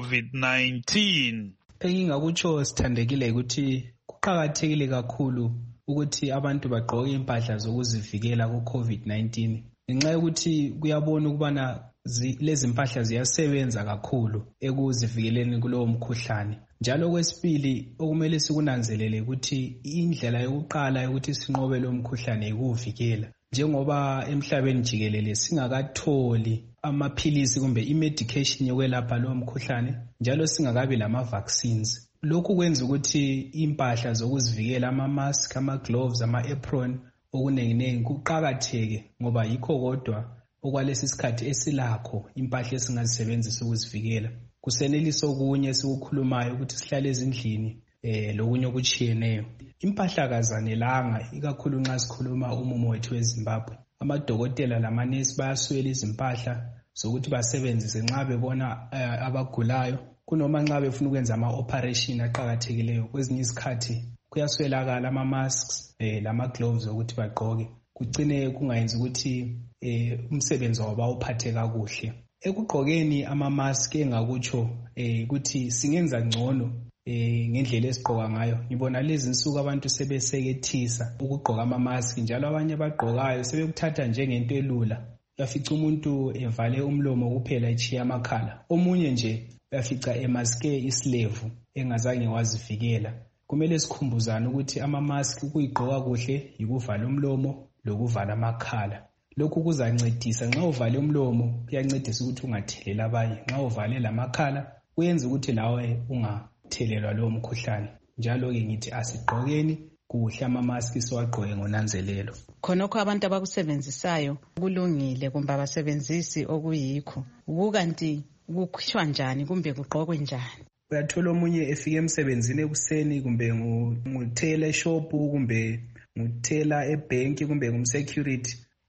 kwe-COVID-19. Engingakutsho sithandekile ukuthi kuqakathekile kakhulu ukuthi abantu bagqoke impahla zokuzivikela ku-COVID-19 ngenxa yokuthi kuyabona ukubana lezi mpahla ziyasebenza kakhulu ekuzivikeleni kulowo mkhuhlane. Njalo kwesibili okumele sikunanzelele ukuthi indlela yokuqala ukuthi sinqobe lo mkhuhlane ikuvikela. Njengoba emhlabeni jikelele singakatholi amaphilisi kumbe imedication yokwelapha lo mkhuhlane, njalo singakabi lama-vaccines. Lokhu kwenza ukuthi impahla zokuzivikela ama-mask, ama-gloves, ama-apron okunenginengi kuqakatheke ngoba yikho kodwa okwalesi sikhathi esilakho impahla esingazisebenzisa ukuzivikela. Kuseneliso okunye esikukhulumayo ukuthi sihlale ezindlini lokunye okutshiyeneyo. Impahla kazanelanga ikakhulu nxa sikhuluma umumo wethu weZimbabwe. Amadokotela lamanesi bayaswela izimpahla zokuthi basebenzise nxa bebona abagulayo kunoma nxa befuna ukwenza ama-operation aqakathekileyo. Kwezinye izikhathi kuyaswelakala ama-masks lama-gloves ukuthi bagqoke, kugcine kungayenzi ukuthi umsebenzi wabo bawuphathe kakuhle. Ekugqokeni ama-mask engakutsho ukuthi singenza ngcono ngendlela esigqoka ngayo. Ngibona lezi nsuku abantu sebesekethisa ukugqoka ama-mask, njalo abanye abagqokayo sebekuthatha njengento elula. Uyafica umuntu evale umlomo kuphela echiya amakhala, omunye nje uyafica emaske isilevu engazange wazivikela. Kumele sikhumbuzane ukuthi ama-mask ukuyigqoka kuhle yikuvala umlomo lokuvala amakhala. Lokhu kuzancedisa nxa uvale umlomo, kuyancedisa ukuthi ungathelela abanye. Nxa uvale lamakhala kuyenza ukuthi lawe ungathelelwa lowo mkhuhlane. Njalo-ke ngithi asigqokeni kuhle ama-mask, siwagqoke ngonanzelelo. Khonokho abantu abakusebenzisayo kulungile kumbe abasebenzisi okuyikho, kukanti kukhishwa njani kumbe kugqokwe njani? Uyathola omunye efike emsebenzini ekuseni kumbe nguthela eshop kumbe nguthela ebhenki kumbe ngumsecurity,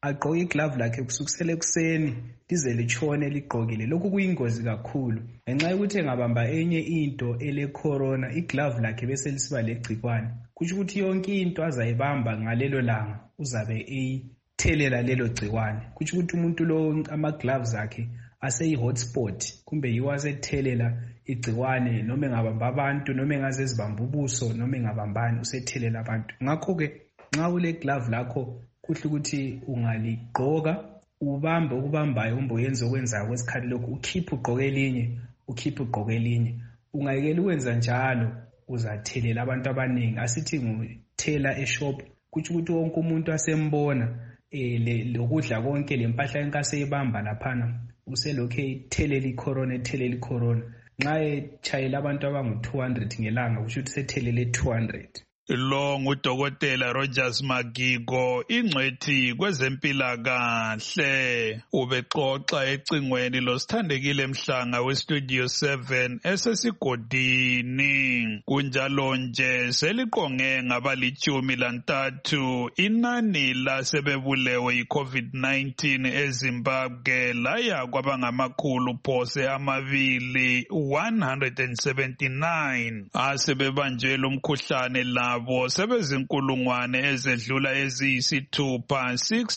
agqoke iglove lakhe kusukisela ekuseni lize litshone ligqokile. Lokhu kuyingozi kakhulu ngenxa yokuthi engabamba enye into ele corona iglove lakhe bese lisiba legcikwane. Kusho ukuthi yonke into azayibamba ngalelo langa uzabe ethelela lelo gcikwane. Kusho ukuthi umuntu lo ama gloves akhe aseyi hotspot kumbe yiwo asethelela igcikwane noma engabamba abantu noma engaze zibamba ubuso noma engabambani usethelela abantu. Ngakho ke nxa ule glove lakho kuhle ukuthi ungaligqoka ubambe okubambayo kumbe uyenze okwenzayo kwesikhathi lokhu ukhiphe ugqoke elinye. Ungayekela ukwenza njalo uzathelela abantu abaningi. Asithi nguthela eshop kuthi ukuthi wonke umuntu asembona lokudla konke lempahla enkaseyibamba laphana uselokhu ethelela icorona. Nxa etshayela abantu abangu-200 ngelanga kusho ukuthi sethelele 200. Lo ngudokotela Rogers Magigo, ingcwethi kwezempilakahle, ubexoxa ecingweni losithandekile Mhlanga weStudio 7 esesigodini. Kunjalo nje seliqonge ngabali-13 inani lasebebulewe yi-COVID-19 eZimbabwe laya kwabangamakhulu phose 179 asebebanjwe lo mkhuhlane labo sebezinkulungwane ezedlula eziyisithupha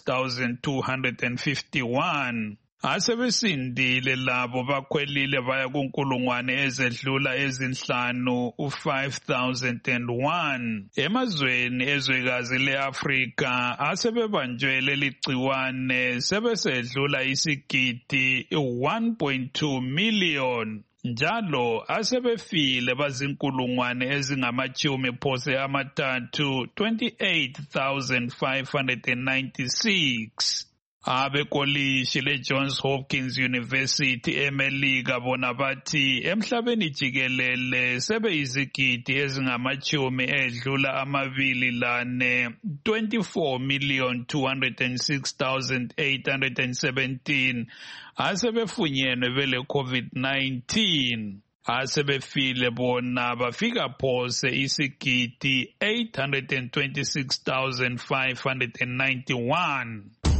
6,251. Asebesindile labo bakhwelile baya kunkulungwane ezedlula ezinhlanu 5,001. Emazweni ezwekazi le-Afrika asebebanjwe leli gciwane sebesedlula isigidi 1.2 million. Njalo asebefile bazinkulungwane ezingamachumi phose 28,596. Abekolishi le-Johns Hopkins University eMelika bona bathi emhlabeni jikelele sebeyizigidi ezingamachumi edlula 24 206,817 asebefunyenwe bele COVID-19. Asebefile bona bafika phose isigidi 826,591.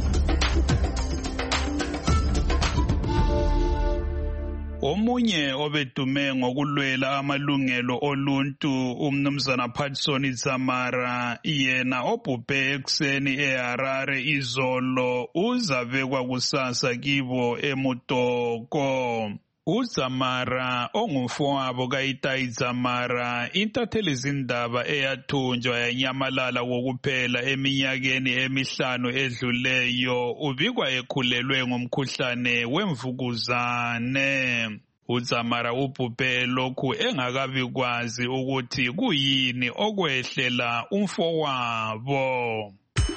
Omunye obedume ngokulwela amalungelo oluntu umnumzana Patson Dzamara yena obhubhe ekuseni eHarare izolo uzabekwa kusasa kibo eMutoko. uZamara ongumfowabo kaItai Dzamara intatheli izindaba eyathunjwa yanyamalala kokuphela eminyakeni emihlanu edluleyo ubikwa ekhulelwe ngomkhuhlane wemvukuzane. uZamara ubhubhe lokhu engakabikwazi ukuthi kuyini okwehlela umfowabo.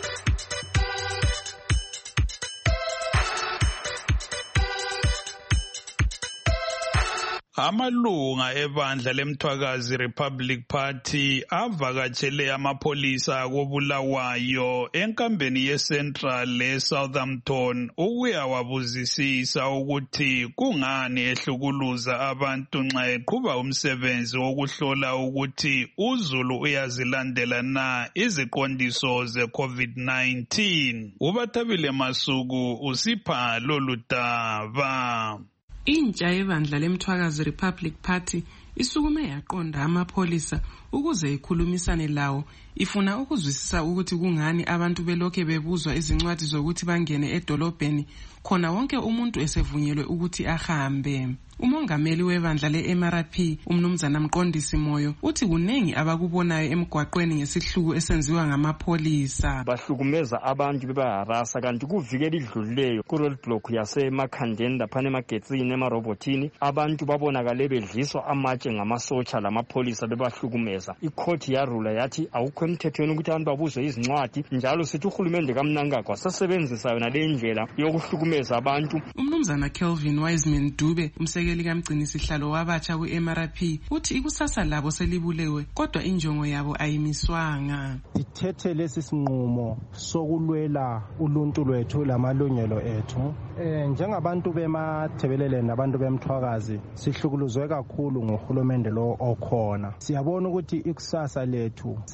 Amalunga ebandla lemthwakazi Republic Party avakatshele amapholisa akobulawayo enkambeni yeCentral leSouthampton ukuyawabuzisisa ukuthi kungani ehlukuluza abantu nxa eqhuba umsebenzi wokuhlola ukuthi uzulu uyazilandela na iziqondiso ze-COVID-19. uBathabile Masuku usipha lolu daba. Intsha yebandla lemthwakazi Republic Party isukume yaqonda amapholisa ukuze ikhulumisane lawo ifuna ukuzwisisa ukuthi kungani abantu belokhe bebuzwa izincwadi zokuthi bangene edolobheni khona wonke umuntu esevunyelwe ukuthi ahambe. Umongameli webandla le-MRP umnumzana Mqondisi Moyo uthi kunengi abakubonayo emgwaqweni ngesihluku esenziwa ngamapholisa. Bahlukumeza abantu bebaharasa kanti kuvikela idlulileyo ku-roadblock yasemakhandeni laphana emagetsini emarobotini abantu babonakale bedliswa amatshe ngamasotsha lamapholisa bebahlukumeza. Ikhoti yarula yathi awukho emthethweni ukuthi abantu babuzwe izincwadi njalo sithi uhulumende kaMnangagwa sasebenzisa yona le ndlela yokuhlukumeza abantu. Umnumzana Kelvin Wiseman Dube likaMgcinisihlalo wabatsha ku-MRP uthi ikusasa labo selibulewe kodwa injongo yabo ayimiswanga. Sithethe lesi sinqumo sokulwela uluntu lwethu lamalungelo ethu. Njengabantu bemathebelele nabantu bemthwakazi sihlukuluzwe kakhulu ngohulumende lo okhona. Siyabona ukuthi ikusasa lethu selibule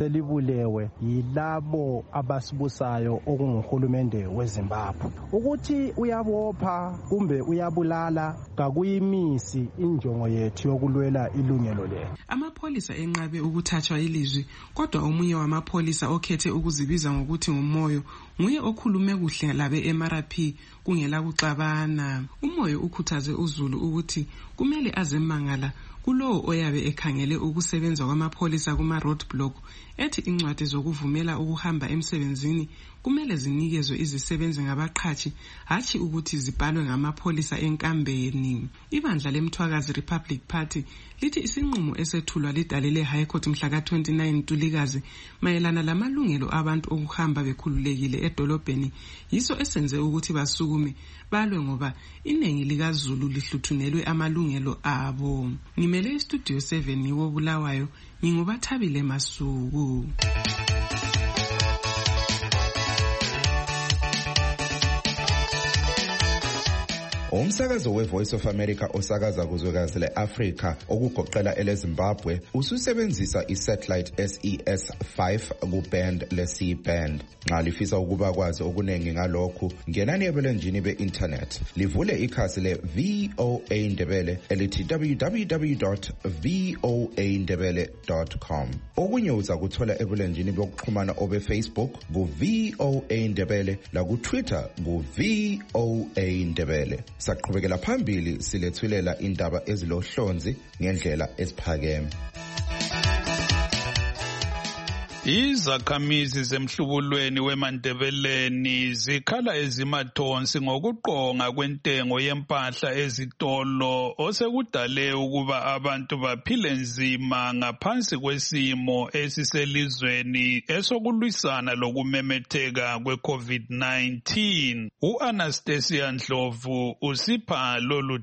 ababulewe yilabo abasibusayo okunguhulumende weZimbabwe. Ukuthi uyabopha kumbe uyabulala kakuyimisi injongo yethu yokulwela ilungelo lethu. Amapholisa enqabe ukuthathwa ilizwi, kodwa omunye wamapholisa okhethe ukuzibiza ngokuthi nguMoyo nguye okhulume kuhle labe MRP kungela kuxabana. uMoyo ukhuthaze uZulu ukuthi kumele azemangala kulowo oyabe ekhangele ukusebenza kwamapholisa kuma roadblock, ethi incwadi zokuvumela ukuhamba emsebenzini kumele zinikezwe izisebenzi ngabaqhashi, hatshi ukuthi zibhalwe ngamapholisa enkambeni. Ibandla leMthwakazi Republic Party lithi isinqumo esethulwa lidalile High Court mhla ka-29 Ntulikazi mayelana lamalungelo abantu okuhamba bekhululekile edolobheni yiso esenze ukuthi basukume balwe ngoba iningi likaZulu lihluthunelwe amalungelo abo. Ngimele iStudio 7 yiwo-Bulawayo, nginguBathabile Masuku. Umsakazo weVoice of America osakaza kuzwekazi le-Afrika okugoqela eleZimbabwe ususebenzisa isatellite SES5 kuband le-C-band. Nxa lifisa ukuba kwazi okuningi ngalokhu, ngenani ebulenjini be-internet livule ikhasi le-VOA Ndebele elithi www.voandebele.com. Okunye uza kuthola ebulenjini bokuxhumana obe-Facebook ku-VOA Ndebele laku-Twitter ku-VOA Ndebele. Saqhubekela phambili silethulela indaba ezilohlonzi ngendlela eziphakeme. Izakhamizi zemhlubulweni weMandebeleni zikhala ezimathonsi ngokuqonga kwentengo yempahla ezitolo osekudale ukuba abantu baphile nzima ngaphansi kwesimo esiselizweni esokulwisana lokumemetheka kwe-COVID-19. U-Anastasia Ndlovu usipha lolu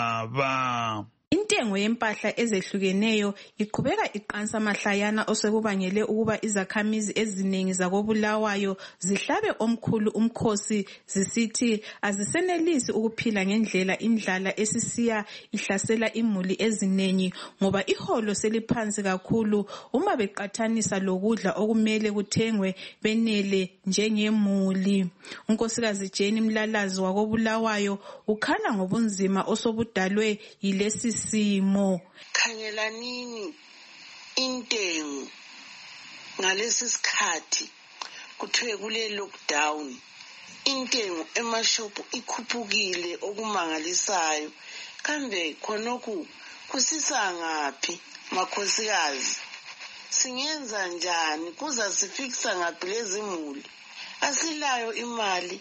daba. Intengo yempahla ezehlukeneyo iqhubeka iqansa mahlayana osekubangele ukuba izakhamizi eziningi zakoBulawayo zihlabe omkhulu umkhosi zisithi azisenelisi ukuphila ngendlela indlala esisiya ihlasela imuli eziningi ngoba iholo seliphansi kakhulu uma beqathanisa lokudla okumele kuthengwe benele njengemuli. Unkosikazi Jane Mlalazi wakoBulawayo ukhala ngobunzima osobudalwe yilesi simo. Khangelanini intengo ngalesi sikhathi kuthiwe kule lockdown, intengo emashopu ikhuphukile okumangalisayo. Kambe khonokhu kusisa ngaphi makhosikazi? Singenza njani kuza sifikisa ngaphi lezi muli? Asilayo imali,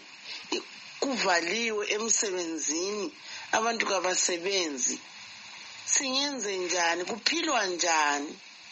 kuvaliwe emsebenzini, abantu kabasebenzi. Singenze njani, kuphilwa njani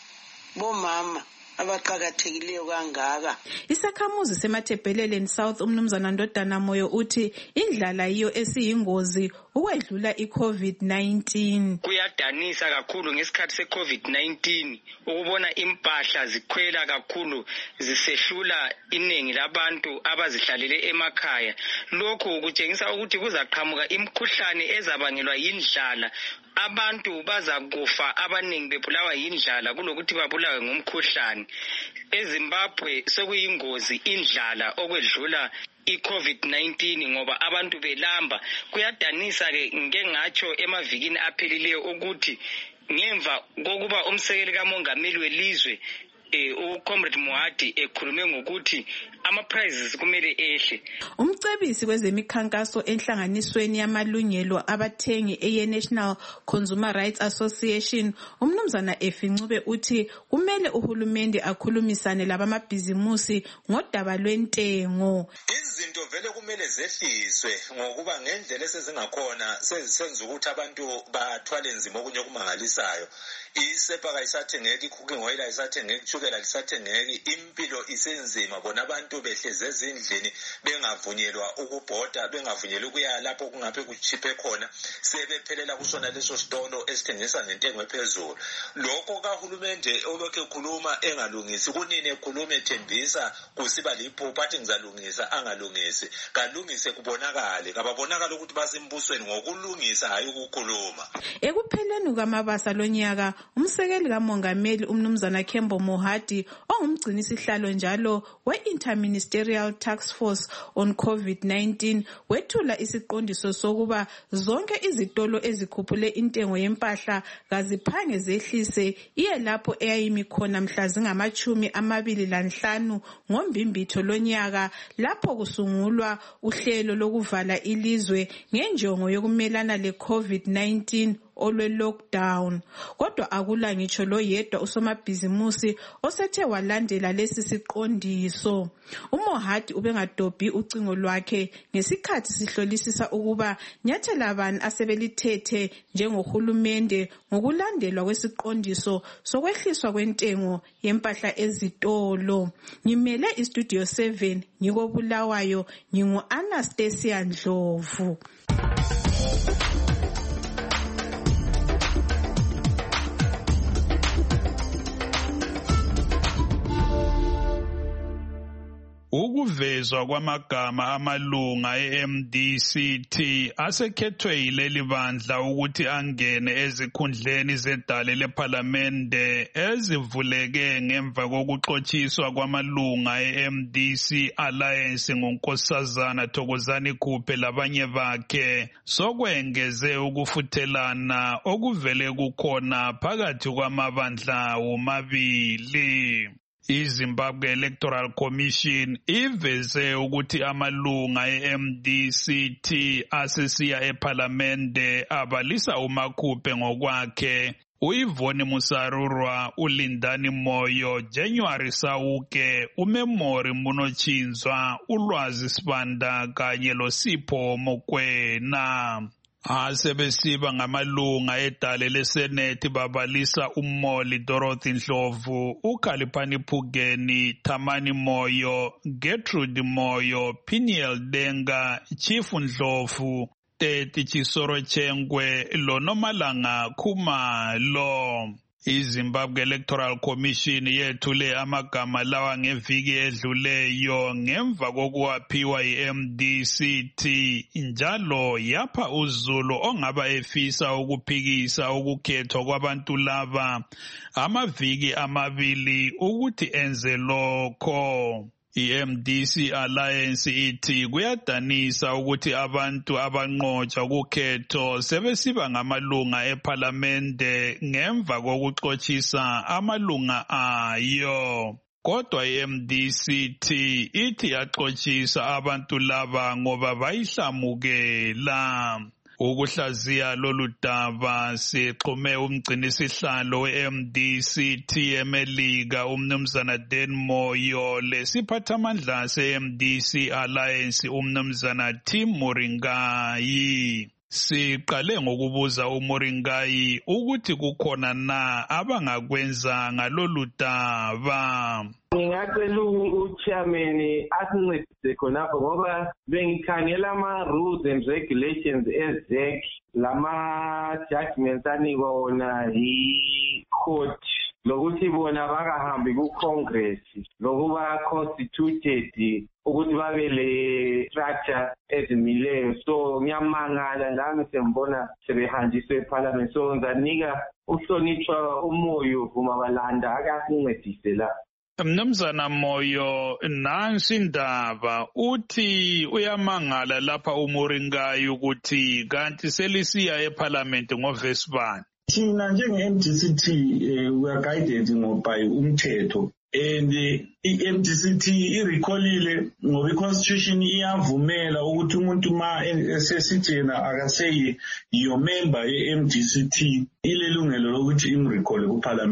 bomama abaqhakathekileyo kangaka? Isakhamuzi seMathebheleleni South umnumzana Ndodana Moyo uthi indlala yiyo esiyingozi ukwedlula iCovid-19. Kuyadanisa kakhulu ngesikhathi seCovid-19 ukubona impahla zikhwela kakhulu zisehlula iningi labantu abazihlalele emakhaya. Lokhu kutshengisa ukuthi kuzaqhamuka imikhuhlane ezabangelwa yindlala. Abantu bazakufa abaningi bebulawa yindlala kulokuthi babulawe ngumkhuhlane. EZimbabwe sokuyingozi indlala okwedlula iCovid-19 ngoba abantu belamba. Kuyadanisa ke ngengatsho emavikini aphelileyo ukuthi ngemva kokuba umsekeli kamongameli welizwe uComrade Muhadi ekhulume ngokuthi ama-prices kumele ehle. Umcebisi kwezemikhankaso enhlanganisweni yamalungelo abathengi ye-National Consumer Rights Association umnumzana Efincube uthi kumele uhulumende akhulumisane labamabhizimusi ngodaba lwentengo. Izinto vele kumele zehliswe ngokuba ngendlela esezingakhona sezisenza ukuthi abantu bathwale nzima okunye okumangalisayo. Isepa kayisathengeki, cooking oil ayisathengeki, ishukela lisathengeki, impilo isenzima, bona abantu abantu behleze ezindlini bengavunyelwa ukubhoda, bengavunyelwa ukuya lapho kungabe kuchiphe khona, sebephelela kusona leso sitolo esithengisa ngentengo ephezulu. Lokho kahulumende olokhu ekhuluma engalungisi, kunini ekhuluma ethembisa kusiba liphupho athi ngizalungisa angalungisi. Kalungise kubonakale, kababonakala ukuthi basimbusweni ngokulungisa hayi ukukhuluma. Ekupheleni kwamabasa lonyaka, umsekeli kamongameli umnumzana Kembo Mohadi ongumgcinisihlalo njalo we-Interministerial Task Force on COVID-19 wethula isiqondiso sokuba zonke izitolo ezikhuphule intengo yempahla kaziphange zehlise iye lapho eyayimi khona mhla zingama-25 ngoMbimbitho lonyaka, lapho kusungulwa uhlelo lokuvala ilizwe ngenjongo yokumelana le-COVID-19 olwe lockdown. Kodwa akula ngitsho lo yedwa usomabhizimusi osethe walandela lesi siqondiso. uMohadi ubengadobhi ucingo lwakhe ngesikhathi sihlolisisa ukuba nyathela bani asebelithethe njengohulumende ngokulandelwa kwesiqondiso sokwehliswa kwentengo yempahla ezitolo. Ngimele iStudio 7 ngikobulawayo, ngingu-Anastasia Ndlovu. Ukuvezwa kwamagama amalunga eMDCT asekhethwe yileli bandla ukuthi angene ezikhundleni zedale lephalamende ezivuleke ngemva kokuxotshiswa kwamalunga eMDC Alliance nguNkosazana Thokozani Khuphe labanye bakhe sokwengeze ukufuthelana okuvele kukhona phakathi kwamabandla womabili. iZimbabwe Electoral Commission iveze ukuthi amalunga eMDCT asesiya ephalamende abalisa uMakhuphe ngokwakhe, uYvonne Musarurwa, uLindani Moyo, January Sauke, uMemory Munochinzwa, uLwazi Sibanda kanye loSipho Mokwena. Asebesiba ngamalunga edale leSenethi babalisa uMoli Dorothy Ndlovu, uKhaliphani Phugeni, Thamani Moyo, Gertrude Moyo, Piniel Denga, Chief Ndlovu, Teti Chisoro Chengwe, loNomalanga Khumalo. iZimbabwe Electoral Commission yethule amagama lawa ngeviki edluleyo ngemva kokuwaphiwa iMDCT, njalo yapha uZulu ongaba efisa ukuphikisa ukukhethwa kwabantu laba amaviki amabili ukuthi enze lokho. iMDC Alliance ithi kuyadanisa ukuthi abantu abanqotshwa kukhetho sebesiba ngamalunga ephalamende ngemva kokuxotshisa amalunga ayo. Kodwa iMDCT ithi yaxotshisa abantu laba ngoba bayihlamukela. Ukuhlaziya lolu daba sixhume umgcinisihlalo weMDCT eMelika umnumzana Dan Moyo lesiphathamandla seMDC Alliance umnumzana Tim Muringayi. Siqale ngokubuza uMuringayi ukuthi kukhona na abangakwenza ngalolu daba. Ngingacela uchairman asincedise khonapho ngoba bengikhangela ama-rules and regulations ezek lama-judgments anikwa wona yi-court lokuthi bona bakahambi ku-congress lokuba constituted ukuthi babe le-structure ezimileyo. So ngiyamangala ngami sembona sebehanjiswe eParliament. So ngizanika uhlonitshwa uMoyo Vumabalanda akasincedise la. Mnumzana Moyo, nansi indaba uthi uyamangala lapha uMuringayi ukuthi kanti selisiya eParliament ngovesi bani. Thina njenge-MDCT we are guided by umthetho, and i-MDCT irecallile ngoba i-constitution iyavumela ukuthi umuntu ma esesithi yena akaseyi iyo member ye-MDCT ilelungelo lokuthi imrecall kuParliament.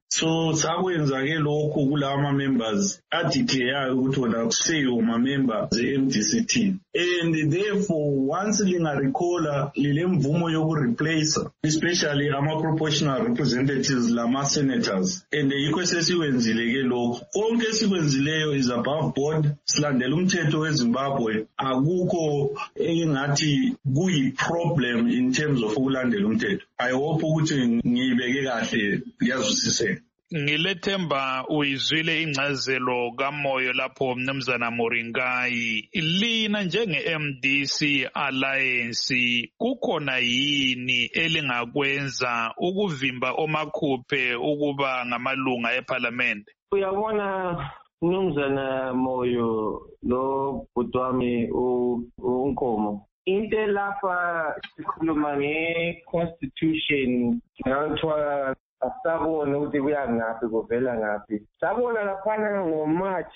So sakwenza-ke lokhu kulawa members adeclareayo ukuthi wona kuseyo ma-member ze-MDCT. And therefore once lingarecalla lile mvumo yokureplace especially ama-proportional representatives lama-senators, and yikho sesiwenzile-ke lokhu. Konke esikwenzileyo is above board, silandela umthetho weZimbabwe, akukho engathi kuyi-problem in terms of ukulandela umthetho. I hope ukuthi ngiyibeke kahle kuyazwisiseka. Ngilethemba uyizwile ingcazelo kaMoyo lapho mnumzana Muringai. Lina njenge-MDC Alliance kukhona yini elingakwenza ukuvimba omakhuphe ukuba ngamalunga eParliament? Uyabona mnumzana Moyo lo butwami uNkomo. Inte lapha sikhuluma nge-constitution ngakuthiwa asabona ukuthi kuya ngaphi kuvela ngaphi. Sabona laphana ngoMarch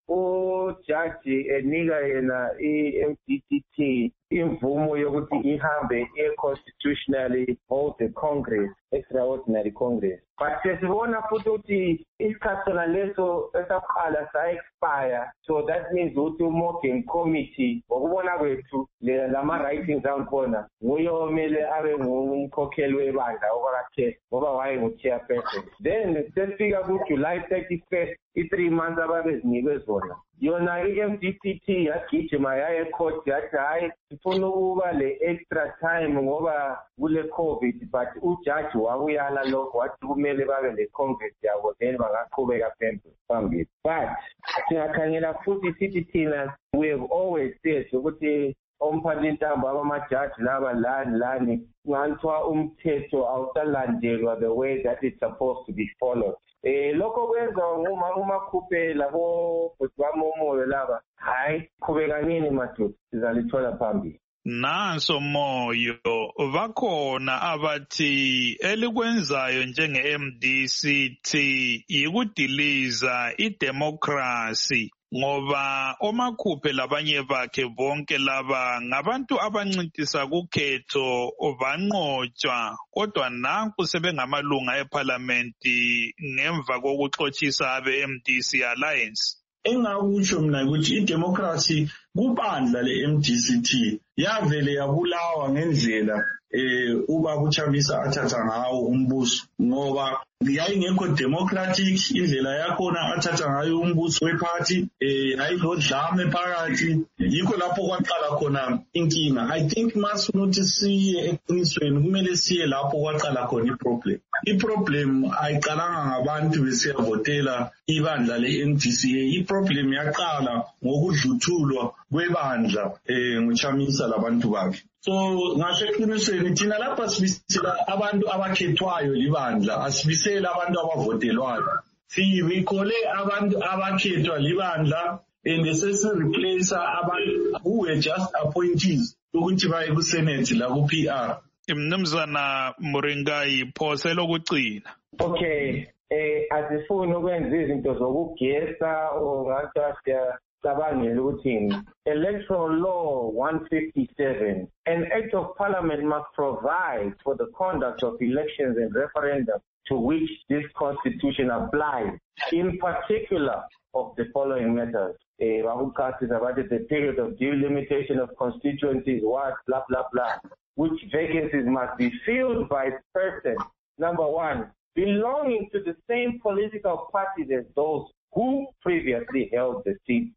ujaji enika yena i-MDCT imvumo yokuthi ihambe constitutionally hold the Congress, extraordinary Congress. But sesibona futhi ukuthi isikhathi sona leso esaqala sa-expire, so that means ukuthi uMorgan Committee ngokubona kwethu lama-writings angikhona nguye omele abe ngumkhokheli webandla okwakathe ngoba waye ngu-chairperson. Then sesifika ku-July 31st, i-3 months ababezinikwe zona, yona i-MDCT yagijima yaya ecourt yathi hayi sifuna ukuba le extra time ngoba kule COVID, but ujaji wakuyala lokho wathi kumele babe le Congress yabo then bangaqhubeka phambili. But singakhangela futhi sithi thina we have always said ukuthi omphathintambo abamajaji laba lani nganthiwa umthetho awusalandelwa the way that it's supposed to be followed. Lokho kwenza umakhuphe labo butwamomoyo laba hayi qhubeka nini madoda sizalithola phambili. Nanso Moyo, bakhona abathi elikwenzayo njenge-MDCT yikudiliza idemocracy ngoba omakhuphe labanye bakhe bonke laba ngabantu abancintisa kukhetho banqotshwa, kodwa nanku sebengamalunga eParliament ngemva kokuxotshisa abe-MDC Alliance. Engakusho mina ukuthi idemocracy kubandla le-MDCT yavele yabulawa ngendlela ubaba uChamisa athatha ngawo umbuso ngoba yayingekho democratic indlela yakhona athatha ngayo umbuso weparty, ayilodlame phakathi, yikho lapho kwaqala khona inkinga. I think masunothi siye eqinisweni kumele siye lapho kwaqala khona iproblem ayiqalanga ngabantu besiyavotela ibandla le-NDCA. Iproblem yaqala ngokudluthulwa kwebandla nguChamisa labantu bakhe. So ngaseqinisweni thina lapha sibisela abantu abakhethwayo libandla, asibisela abantu abavotelwayo. Sirikole abantu abakhethwa libandla and sesi-replace abantu who were just appointees ukuthi baye ku-Senate la ku-PR. Mnumzana Muringai, phose lokugcina. Okay, asifuni ukwenza izinto zokugesa ongathi cabangela ukuthi Electoral Law 157, an Act of Parliament must provide for the conduct of elections and referendums to which this Constitution applies, in particular of the following matters. About the period of due limitation of constituencies, what, blah, blah, blah, which vacancies must be filled by person, number one, belonging to the same political parties as those who previously held the seat.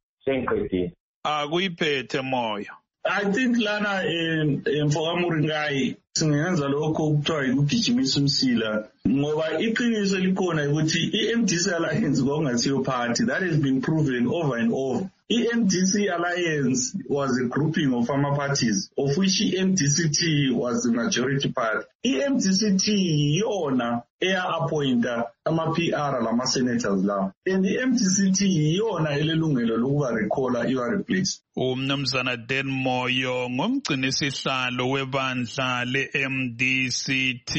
Akuyiphethe Moyo. I think lana mfoka Muringai singenza lokho kuthiwa yikugijimisa umsila ngoba iqiniso likhona ukuthi i-MDC Alliance kwakungasiyo party. That has been proven over and over. I-MDC Alliance was a grouping of former parties, of which i-MDCT was the majority party. I-MDCT yiyona eya-appointa ama-PR lama-senators lawo. And i-MDCT yiyona elelungelo lokuba recalla iwa-replace. Umnumzana Dan Moyo ngumgcinisihlalo webandla le-MDCT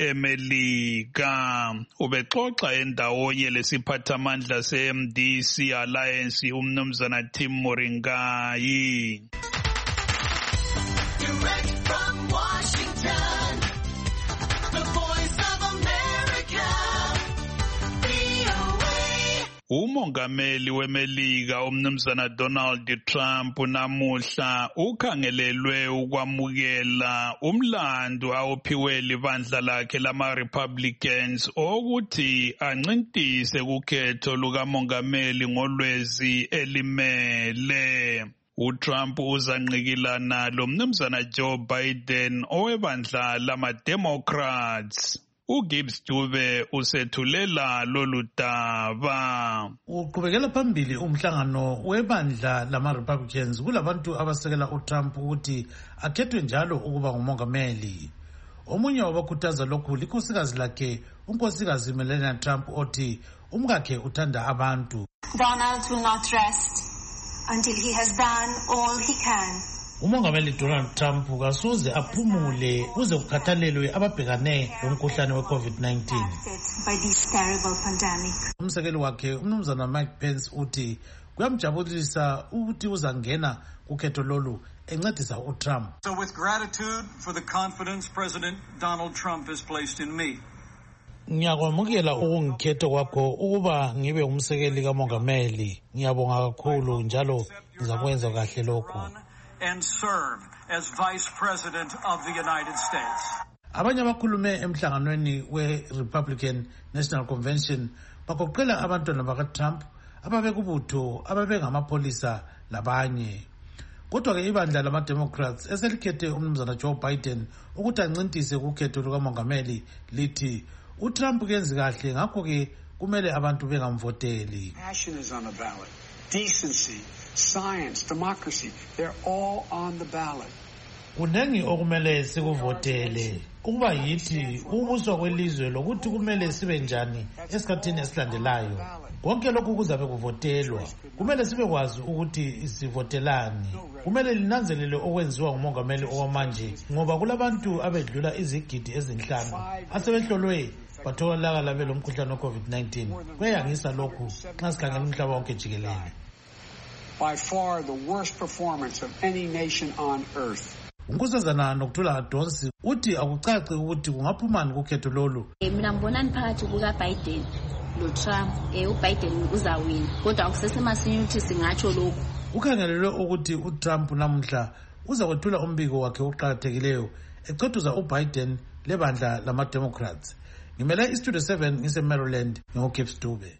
eMelika. Ubexoxa endawonye lesiphathamandla se-MDC Alliance umnumzana Tim Muringai. Direct from Washington, the Voice of America, Umongameli weMelika umnumzana Donald Trump namuhla ukhangelelwe ukwamukela umlando awuphiwe libandla lakhe lama-Republicans ukuthi ancintise kukhetho lukamongameli ngolwezi elimele. uTrump uzanqikilana lomnumzana Joe Biden owebandla lama-Democrats. uGibbs Dube usethulela lolu daba. Uqhubekela phambili umhlangano webandla lama-Republicans kulabantu abasekela uTrump ukuthi akhethwe njalo ukuba ngumongameli. Omunye wabakhuthaza lokhu likhosikazi lakhe unkosikazi Melania Trump othi umkakhe uthanda abantu. Donald will not rest until he has done all he can. Umongameli Donald Trump kasoze aphumule kuze kukhathalelwe ababhekane lomkhuhlane we-COVID-19. By this terrible pandemic. Umsekeli wakhe umnumzana Mike Pence uthi kuyamjabulisa ukuthi uzangena kukhetho lolu encedisa uTrump. So with gratitude for the confidence President Donald Trump has placed in me. Ngiyakwamukela ukungikhetha kwakho ukuba ngibe umsekeli kamongameli. Ngiyabonga kakhulu njalo ngizakwenza kahle lokho. And serve as Vice President of the United States. Abanye abakhulume emhlanganweni we-Republican National Convention bagoqela abantwana bakaTrump ababekubutho ababengamapholisa labanye. Kodwa-ke ibandla lama-Democrats eselikhethe umnumzana Joe Biden ukuthi ancintise kukhetho lukamongameli lithi uTrump kenzi kahle ngakho-ke kumele abantu bengamvoteli. Passion is on the ballot. Decency, science, democracy, they're all on the ballot. Kunengi okumele sikuvotele ukuba yithi ubuswa kwelizwe lokuthi kumele sibe njani esikhathini esilandelayo. Konke lokhu kuzabe kuvotelwa. Kumele sibe kwazi ukuthi sivotelani. Kumele linanzelele okwenziwa ngumongameli okwamanje ngoba kulabantu abedlula izigidi ezinhlanu asebehlolwe batholakala belomkhuhlane we-COVID-19. Kuyangisa lokhu nxa sikhangela umhlaba wonke jikelele. By far the worst performance of any nation on earth. Unkosazana Nokuthula Adonsi uthi akucaci ukuthi kungaphumani kukhetho lolu. Mina ngibonani phakathi kuka Biden lo Trump. uBiden uzawina kodwa akusesemasinya ukuthi singatsho lokhu. Ukhangelelwe ukuthi uTrump namhla uza kwethula umbiko wakhe oqhakathekileyo ecothuza uBiden lebandla lama-Democrats. Ngimele iStudio 7 ngise-Maryland ngoGibbs Dube.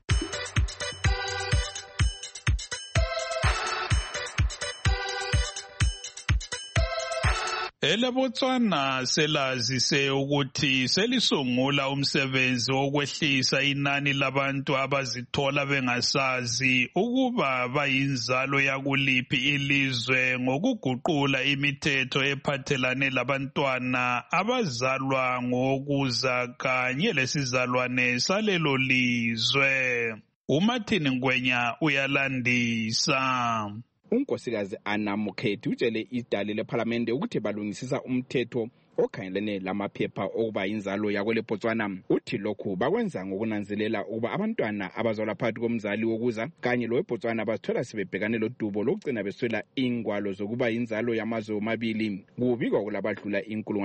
EleBotswana selazise ukuthi selisungula umsebenzi wokwehlisa inani labantu abazithola bengasazi ukuba bayinzalo yakuliphi ilizwe ngokuguqula imithetho ephathelane labantwana abazalwa ngokuza kanye lesizalwane salelo lizwe. uMartin Ngwenya uyalandisa. unkosikazi Anna Mukhethi utshele idale lephalamende ukuthi balungisisa umthetho okhangelene lamaphepha okuba inzalo yakwele Botswana. Uthi lokhu bakwenza ngokunanzelela ukuba abantwana abazalwa phakathi komzali wokuza kanye loweBotswana bazithola sebebhekane lodubo lokugcina beswela ingwalo zokuba inzalo yamazwe omabili. Kubikwa kulabadlula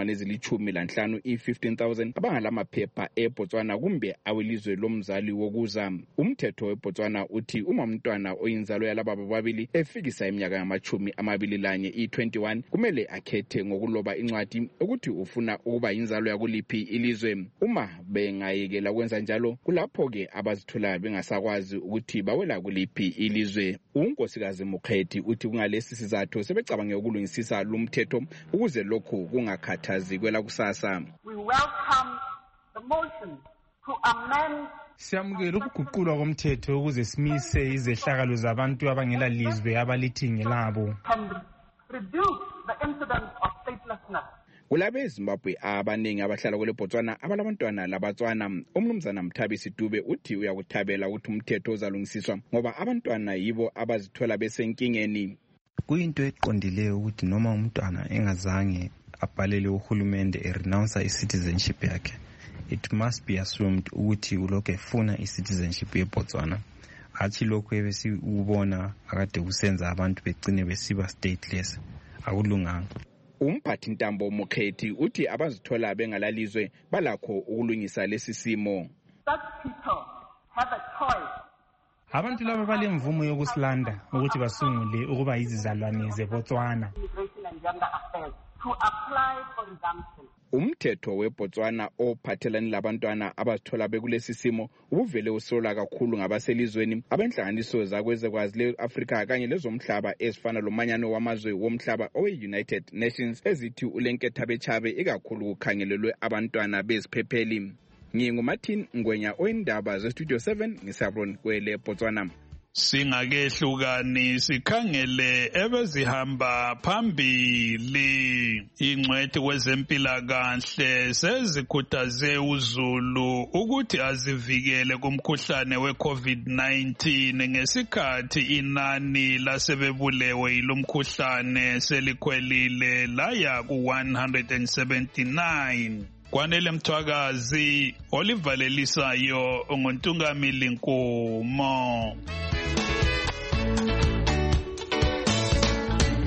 15,000 i-15,000 abangalamaphepha eBotswana kumbe awelizwe lomzali wokuza. Umthetho weBotswana uthi uma umntwana oyinzalo yalaba bobabili efikisa iminyaka yama-21 i-21 kumele akhethe ngokuloba incwadi ukuthi ufuna ukuba inzalo yakuliphi ilizwe. Uma bengayekela kwenza njalo kulapho-ke abazithola bengasakwazi ukuthi bawela kuliphi ilizwe. unkosikazi Mukhethi uthi kungalesi sizathu sebecabange ukulungisisa lumthetho ukuze lokhu kungakhathazi kwela kusasa. We welcome the motion to amend. Siyamukela ukuguqulwa komthetho ukuze simise izehlakalo zabantu abangela lizwe abalithingelabo. Reduce the incidence of statelessness. Kulabe eZimbabwe abaningi abahlala kwele Botswana abalabantwana labatswana. Umnumzana Mthabisi Dube uthi uyakuthabela ukuthi umthetho uzalungisiswa ngoba abantwana yibo abazithola besenkingeni. Kuyinto eqondileyo ukuthi noma umntwana engazange abhalele uhulumende renounce i-citizenship yakhe, it must be assumed ukuthi ulokhu efuna i-citizenship yeBotswana. Athi lokhu ebesi ubona akade kusenza abantu begcine besiba stateless akulunganga. Umphathi Ntambo Mukhethi uthi abazithola bengalalizwe balakho ukulungisa lesi simo. Such people have a choice abantu laba balemvumo yokusilanda ukuthi basungule ukuba yizizalwane zeBotswana. Umthetho weBotswana ophathelane labantwana abazithola bekulesi simo uvele usola kakhulu ngabaselizweni abenhlanganiso zakwezekwazi le-Afrika kanye lezomhlaba ezifana lomanyano wamazwe womhlaba owe-United Nations ezithi ulenketha bechabe ikakhulu kukhangelelwe abantwana beziphepheli. NginguMartin Ngwenya oyindaba zeStudio 7 ngisabron kwele Botswana. Singakehlukani sikhangele ebezihamba phambili. Ingcwethi kwezempilakahle sezikhuthaze uZulu ukuthi azivikele kumkhuhlane weCovid-19 ngesikhathi inani lasebebulewe yilomkhuhlane selikhwelile laya ku-179. Kwanele Mthwakazi, Oliver Lelisayo, unguntungamili Nkomo.